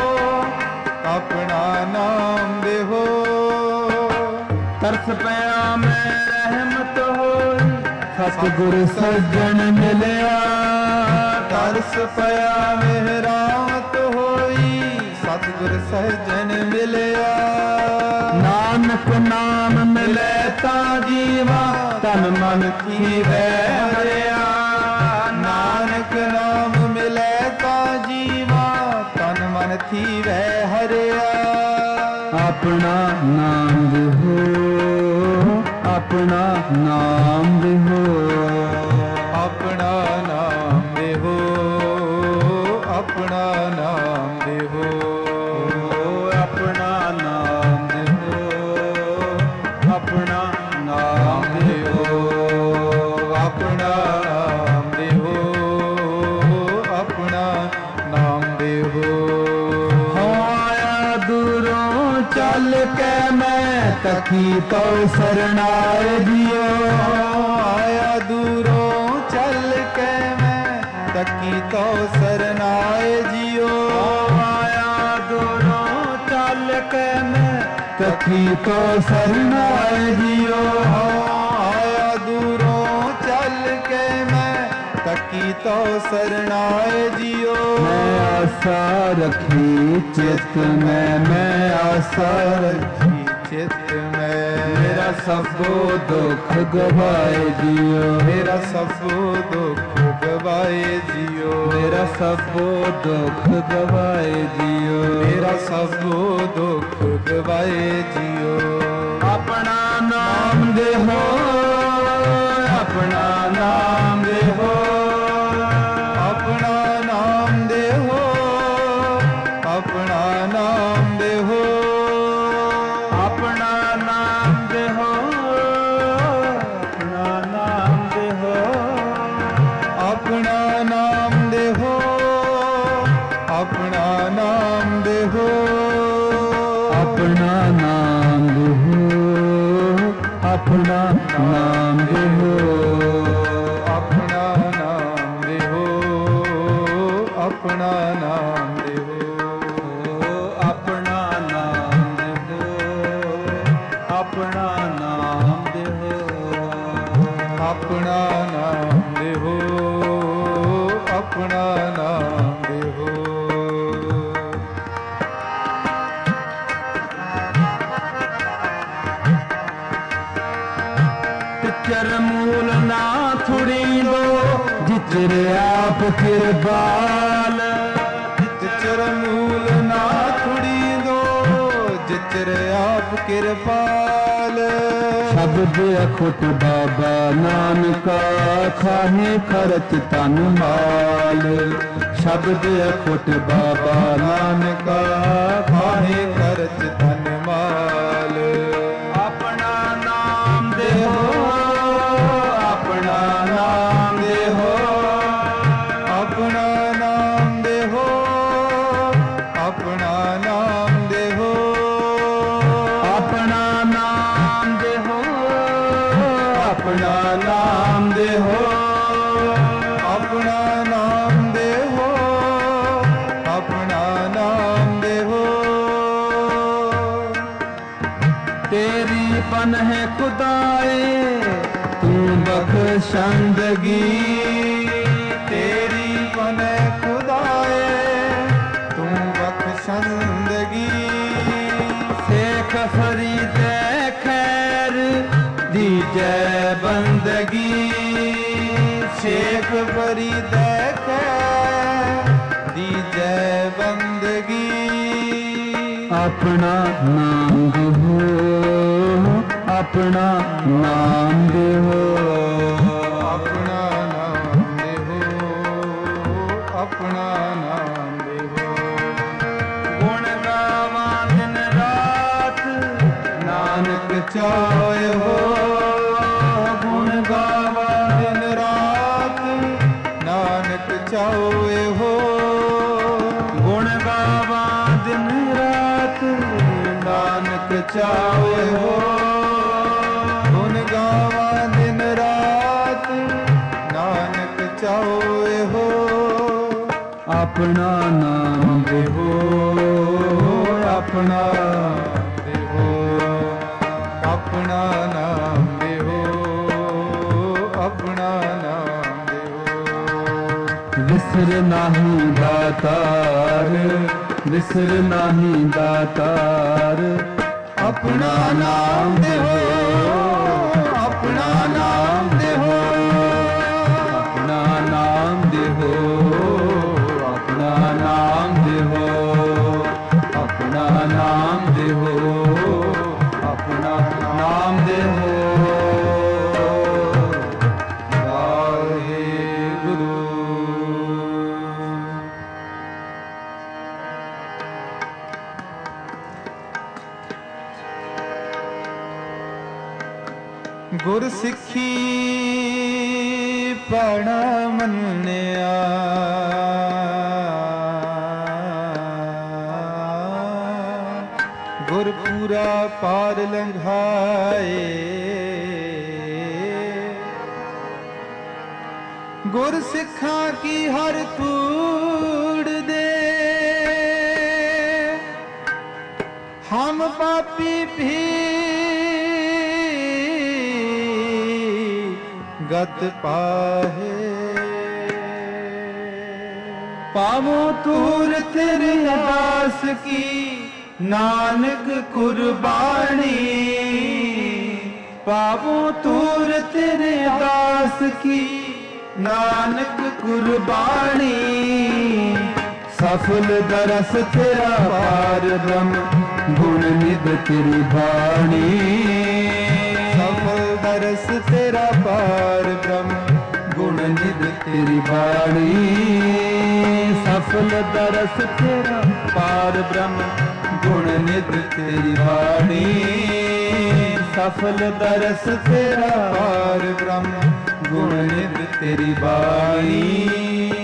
ਆਪਣਾ ਨਾਮ ਦੇਹੋ ਤਰਸ ਪਿਆ ਮੈਂ ਰਹਿਮਤ ਹੋਈ ਸਤਿਗੁਰ ਸੱਜਣ ਮਿਲਿਆ ਤਰਸ ਪਿਆ ਮਿਹਰਾਮਤ ਹੋਈ ਸਤਿਗੁਰ ਸੱਜਣ ਮਿਲਿਆ ਨਾਨਕ ਨਾਮ ਮਿਲੇ ਤਾਂ ਜੀਵਾ ਤਨ ਮਨ ਥੀਵੈ ਹਰਿਆ ਨਾਨਕ ਨਾਮ ਮਿਲੇ ਤਾਂ ਜੀਵਾ ਤਨ ਮਨ ਥੀਵੈ ਹਰਿਆ ਆਪਣਾ ਨਾਮ ਦੇਹੋ ਆਪਣਾ ਨਾਮ ਦੇਹੋ ਆਪਣਾ ਨਾਮ ਦੇਹੋ ਆਪਣਾ ਨਾਮ ਦੇਹੋ तकी तो शरणाए जियो। आया दूरों चल के मैं तकी तो शरणाए जियो। आया दूरों चल के मैं तकी तो शरणाए जियो। आया दूरों चल के मैं तकी तो शरणाए जियो। मैं आशा रखी चित में, मैं आशा रखी चित में, मेरा सबो दुख गवाए जियो। मेरा सबो दुख गवाए जियो। मेरा सबो दुख गवाए जियो। मेरा सबो दुख गवाए जियो। अपना नाम दे हो, अपना नाम दे हो, अपना नाम दे हो, अपना नाम दे हो, अपना नाम दे हो, अपना नाम दे हो, अपना नाम दे हो, अपना नाम दे हो, अपना नाम दे हो, अपना नाम दे हो, अपना नाम दे हो, अपना नाम दे हो, अपना नाम दे हो, अपना नाम दे हो, अपना नाम दे हो, अपना नाम दे हो। चर मूल ना थुड़ी दो, जिचर आप किरबाल। जिचर मूल ना थुड़ी दो, जिचर आप किरपाल। शब्द अखुट बाबा नानका, खाहे खर्च तन माल। शब्द अखुट बाबा नानका, खाहे खर्च तन माल। अपना नाम दे हो, अपना नाम दे हो, अपना नाम दे हो, अपना नाम दे हो, अपना नाम दे हो, अपना नाम दे हो, अपना नाम दे हो, अपना नाम दे हो। तेरी पन है खुदाए तू बख्शंदगी। तेरी बने खुदाए तू बख्शंदगी। शेख फरीद खैर दी जय बंदगी। शेख फरीद खैर दी जय बंदगी। अपना नाम दे हो, अपना नाम दे हो, अपना नाम दे हो, अपना नाम दे हो। गुण गावा दिन रात नानक चाहे हो। गुण गावा दिन रात नानक चाहे हो। गुण गावा दिन रात नानक चाहे हो। गुण गावा दिन रात नानक चाहे हो। अपना नाम दे हो, अपना दे हो, अपना नाम दे हो, अपना नाम दे हो। विसर नाही दातार, विसर नाही दातार। अपना नाम दे हो, अपना नाम दे हो, अपना नाम दे हो, अपना नाम दे हो, अपना नाम दे हो, अपना नाम दे हो। वाहेगुरु। गुर सिखी पढ़ा मन्निया। गुरपुरा पार लंघाए। गुर सिखा की हर तूड़ दे, हम पापी भी गत पाहे। पावो तूर तेरे दास की नानक कुर्बानी। पावो तूर तेरे दास की नानक कुर्बानी। सफल दरस तेरा पार ब्रह्म गुण निध तेरी बाणी। सफल दरस तेरा पार ब्रह्म गुण निध तेरी बाणी। सफल दरस तेरा पार ब्रह्म गुण निध तेरी बाणी। सफल दरस तेरा पार ब्रह्म गुण निध तेरी बाणी।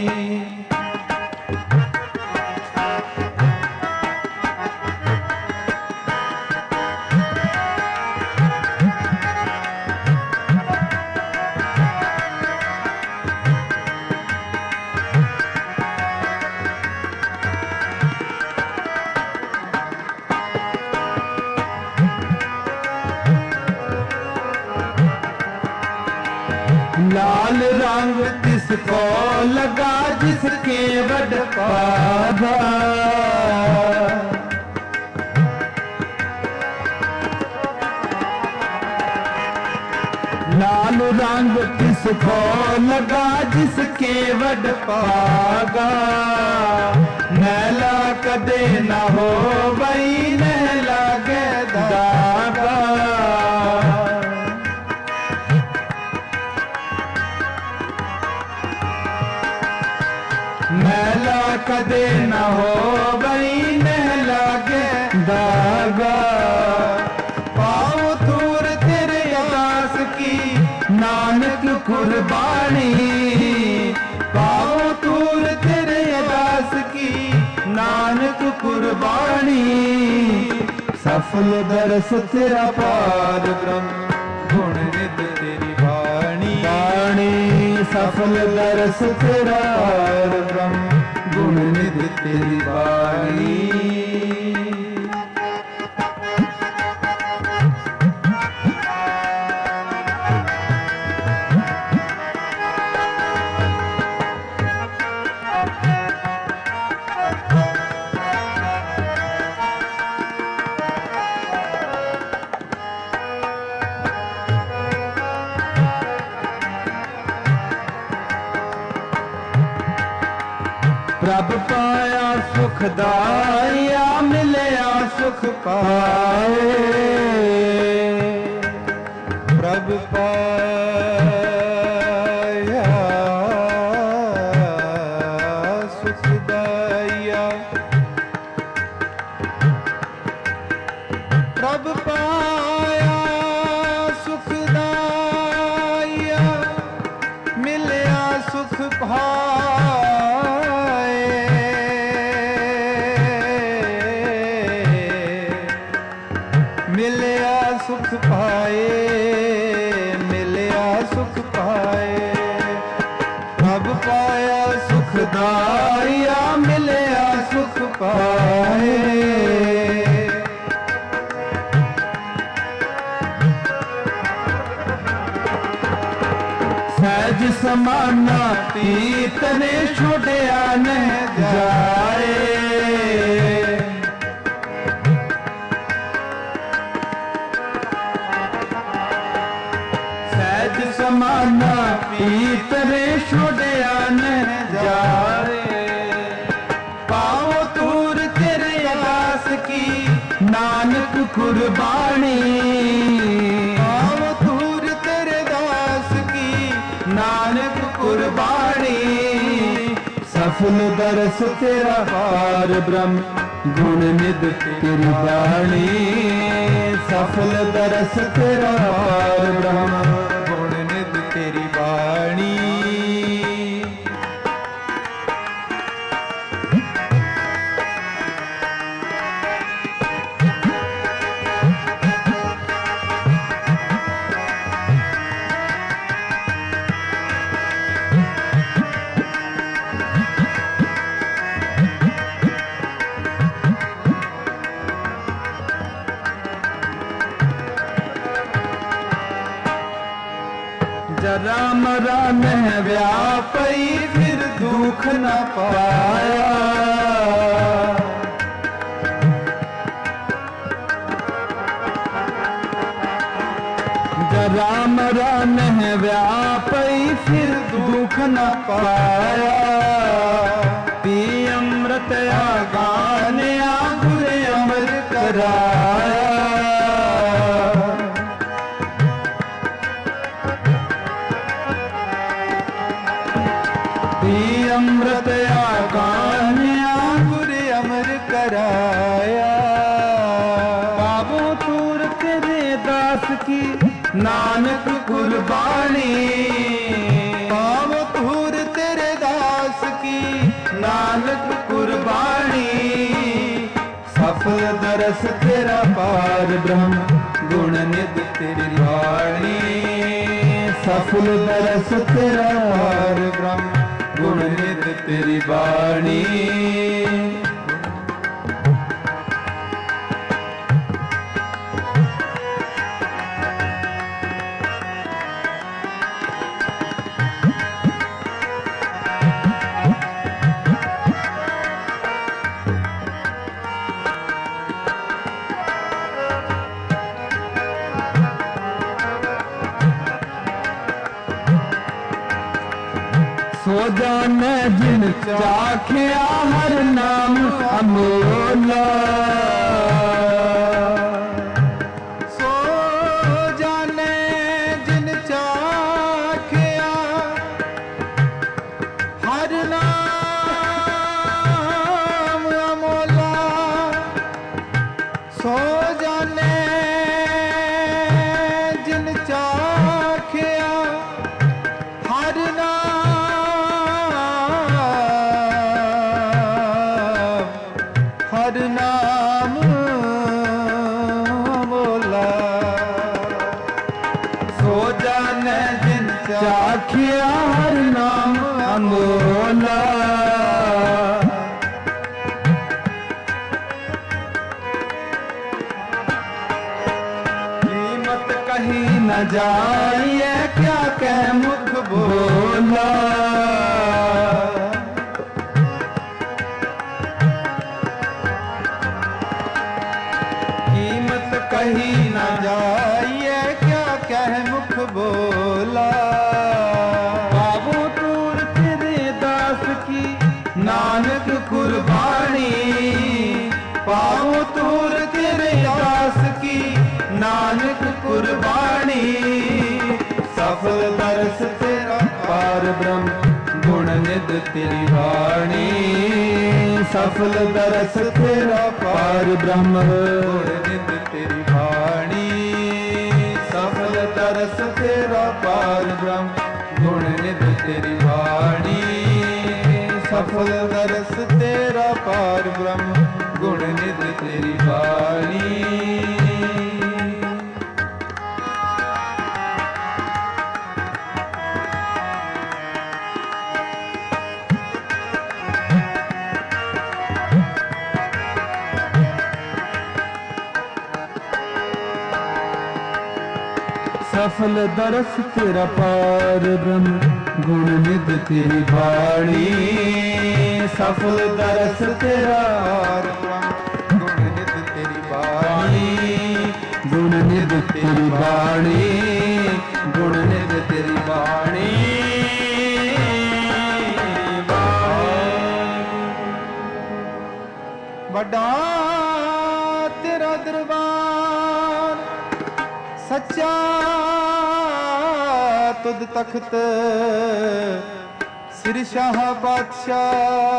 लाल रंग तिसको लगा जिसके वड पाधा। लाल रंग तिसको लगा जिसके वड पागा। नैला कदे न हो वही नैला के दागा। मैला कदे न हो बई नहला के दागा। पाओ तूर तेरे दास की नानक कुर्बानी। पाओ तूर तेरे दास की नानक कुर्बानी। सफल दरस तेरा पार ब्रह्म गुण निध तेरी बाणी। बाणी सफल दरस तेरा पार ब्रह्म गुण निध तेरी बाणी। प्रभ पाया सुखदाया मिलया सुख पाए। प्रभ पाया सुखदाया। प्रभ पाया सुखदाया मिलया सुख पाए। मिलया सुख पाए। मिलया सुख पाए। प्रभ पाया सुखदाया मिलया सुख पाए। सहज समाना पीत ने छोड़या न जाए। सहज समाना पीत ने छोड़या न जाए। पाओ तूर तेरे दास की नानक कुर्बानी। पाओ तूर तेरे दास की नानक कुर्बानी। सफल दरस तेरा पार ब्रह्म गुण निध तेरी बाणी। सफल दरस तेरा पार ब्रह्म गुण निध तेरी बाणी। नह व्यापई फिर दुख न पाया। राम नह व्यापई फिर दुख न पाया। पी अमृत आगान्या गुर अमर कराया। पी अमृत आगान्या गुर अमर कराया। बाबू तूर तेरे दास की नानक कुर्बानी। बाबू तूर तेरे दास की नानक कुर्बानी। सफल दरस तेरा पार ब्रह्म गुण निध तेरी वाणी। सफल दरस तेरा पार ब्रह्म गुण निध तेरी वाणी। सो जाने जिन चाखिया हर नाम अमोला। सो जाने जिन चाखिया हर नाम अमोला। सो जाने जिन चाखिया हर नाम हर नाम बोला। सो जाने जिन चाखिया हर नाम अमोला। कीमत कहीं न जाइए क्या कह मुख बोला। कहीं न जाइए क्या कह मुख बोला। बाबू तूर तेरे दास की नानक कुर्बानी। बाबू तूर तेरे दास की नानक कुर्बानी। सफल दरस तेरा पार ब्रह्म गुण निध तेरी वाणी। सफल दरस तेरा पार ब्रह्म गुण निध तेरी वाणी। सफल दरस तेरा पार ब्रह्म गुण निध तेरी वाणी। सफल दरस तेरा पार ब्रह्म गुण निध तेरी वाणी। सफल दरस तेरा पार ब्रह्म गुण निध तेरी वाणी। सफल दरस तेरा पार ब्रह्म गुण निध तेरी वाणी। गुण निध तेरी वाणी। गुण निध तेरी वाणी। बड़ा तेरा दरबार सच्चा तुद तख्त सिर शाह बादशाह।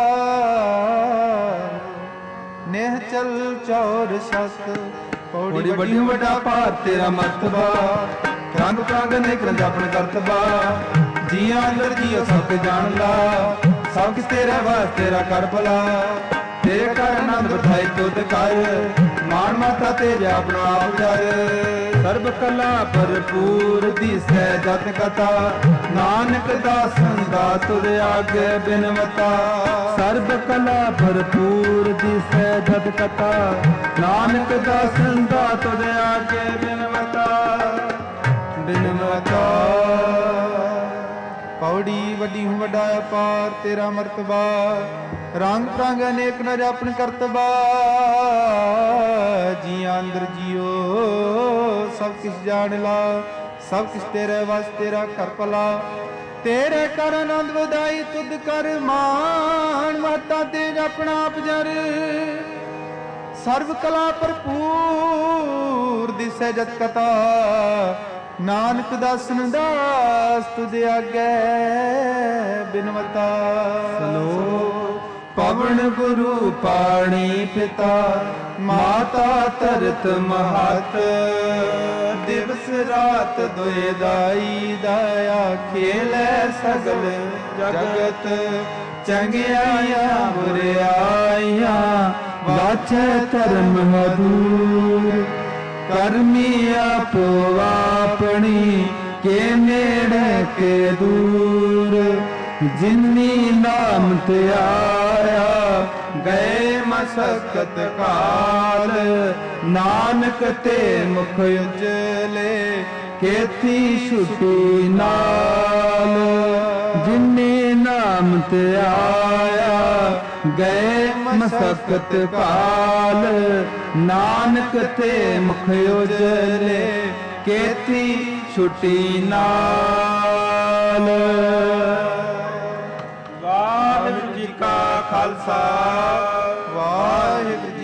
नेह चल चौर शस्त बड़ी बड़ी बड़ा पार तेरा मर्तबा। रंग प्रांग ने जापन करतबा। जिया अंदर जियो सब जान ला। सब किस तेरा वास तेरा कर भला। तेरे कर आनंद बधाई तुद कर। मान माता तेरे अपना आप कर। सर्ब कला भरपूर दिसै जत कथा। नानक दासन दा तुद आगे बिनवता। सर्ब कला भरपूर दिसै जत कथा। नानक दासन दा तुद आगे बिनवता। बिनवता ਪੌੜੀ ਵੱਡੀ ਹੂੰ ਵੱਡਾ ਅਪਾਰ ਤੇਰਾ ਮਰਤਬਾ, ਰੰਗ ਪ੍ਰੰਗ ਅਨੇਕ ਨ ਜਾਪਨ ਕਰਤਬਾ। ਜੀਆਂ ਅੰਦਰ ਜੀਓ ਸਭ ਕਿਛ ਜਾਣ ਲਾ, ਸਭ ਕਿਛ ਤੇਰੇ ਵਸ ਤੇਰਾ ਕਰ ਭਲਾ। ਤੇਰੇ ਕਰ ਆਨੰਦ ਵਧਾਈ ਤੁਧ ਕਰ ਮਾਨ, ਮਾਤਾ ਤੇਜ ਆਪਣਾ ਆਪ ਜਰ। ਸਰਬ ਕਲਾ ਭਰਪੂਰ ਦਿਸੈ ਜਤ ਕਥਾ, ਨਾਨਕ ਦਾਸਨ ਦਾਸ ਤੁਧ ਆਗੇ ਬਿਨਵਤਾ। ਸਲੋਕ ਪਵਨ ਗੁਰੂ ਪਾਣੀ ਪਿਤਾ, ਮਾਤਾ ਧਰਤ ਮਹਤ। ਦਿਵਸ ਰਾਤ ਦੁਇ ਦਾਈ ਦਇਆ, ਖੇਲੈ ਸਗਲ ਜਗਤ। ਚੰਗਿਆਈਆਂ ਬੁਰਿਆਈਆਂ, ਵਾਚੈ ਧਰਮ ਹਦੂਰ। ਕਰਮੀ ਆਪੋ ਆਪਣੀ, ਕੇ ਨੇੜੇ ਕੇ ਦੂਰ। ਜਿਨੀ ਨਾਮ ਧਿਆਇਆ, ਗਏ ਮਸਕਤ ਕਾਲ। ਨਾਨਕ ਤੇ ਮੁਖ ਉਜਲੇ, ਕੇਤੀ ਛੁਟੀ ਨਾਲ। ਜਿਨੀ ਨਾਮ ਧਿਆਇਆ, ਗਏ ਮਸਕਤ ਕਾਲ। ਨਾਨਕ ਤੇ ਮੁਖ ਉਜਲੇ, ਕੇਤੀ ਛੁਟੀ ਨਾਲ। ਵਾਹਿਗੁਰੂ ਜੀ ਕਾ ਖਾਲਸਾ, ਵਾਹਿਗੁਰੂ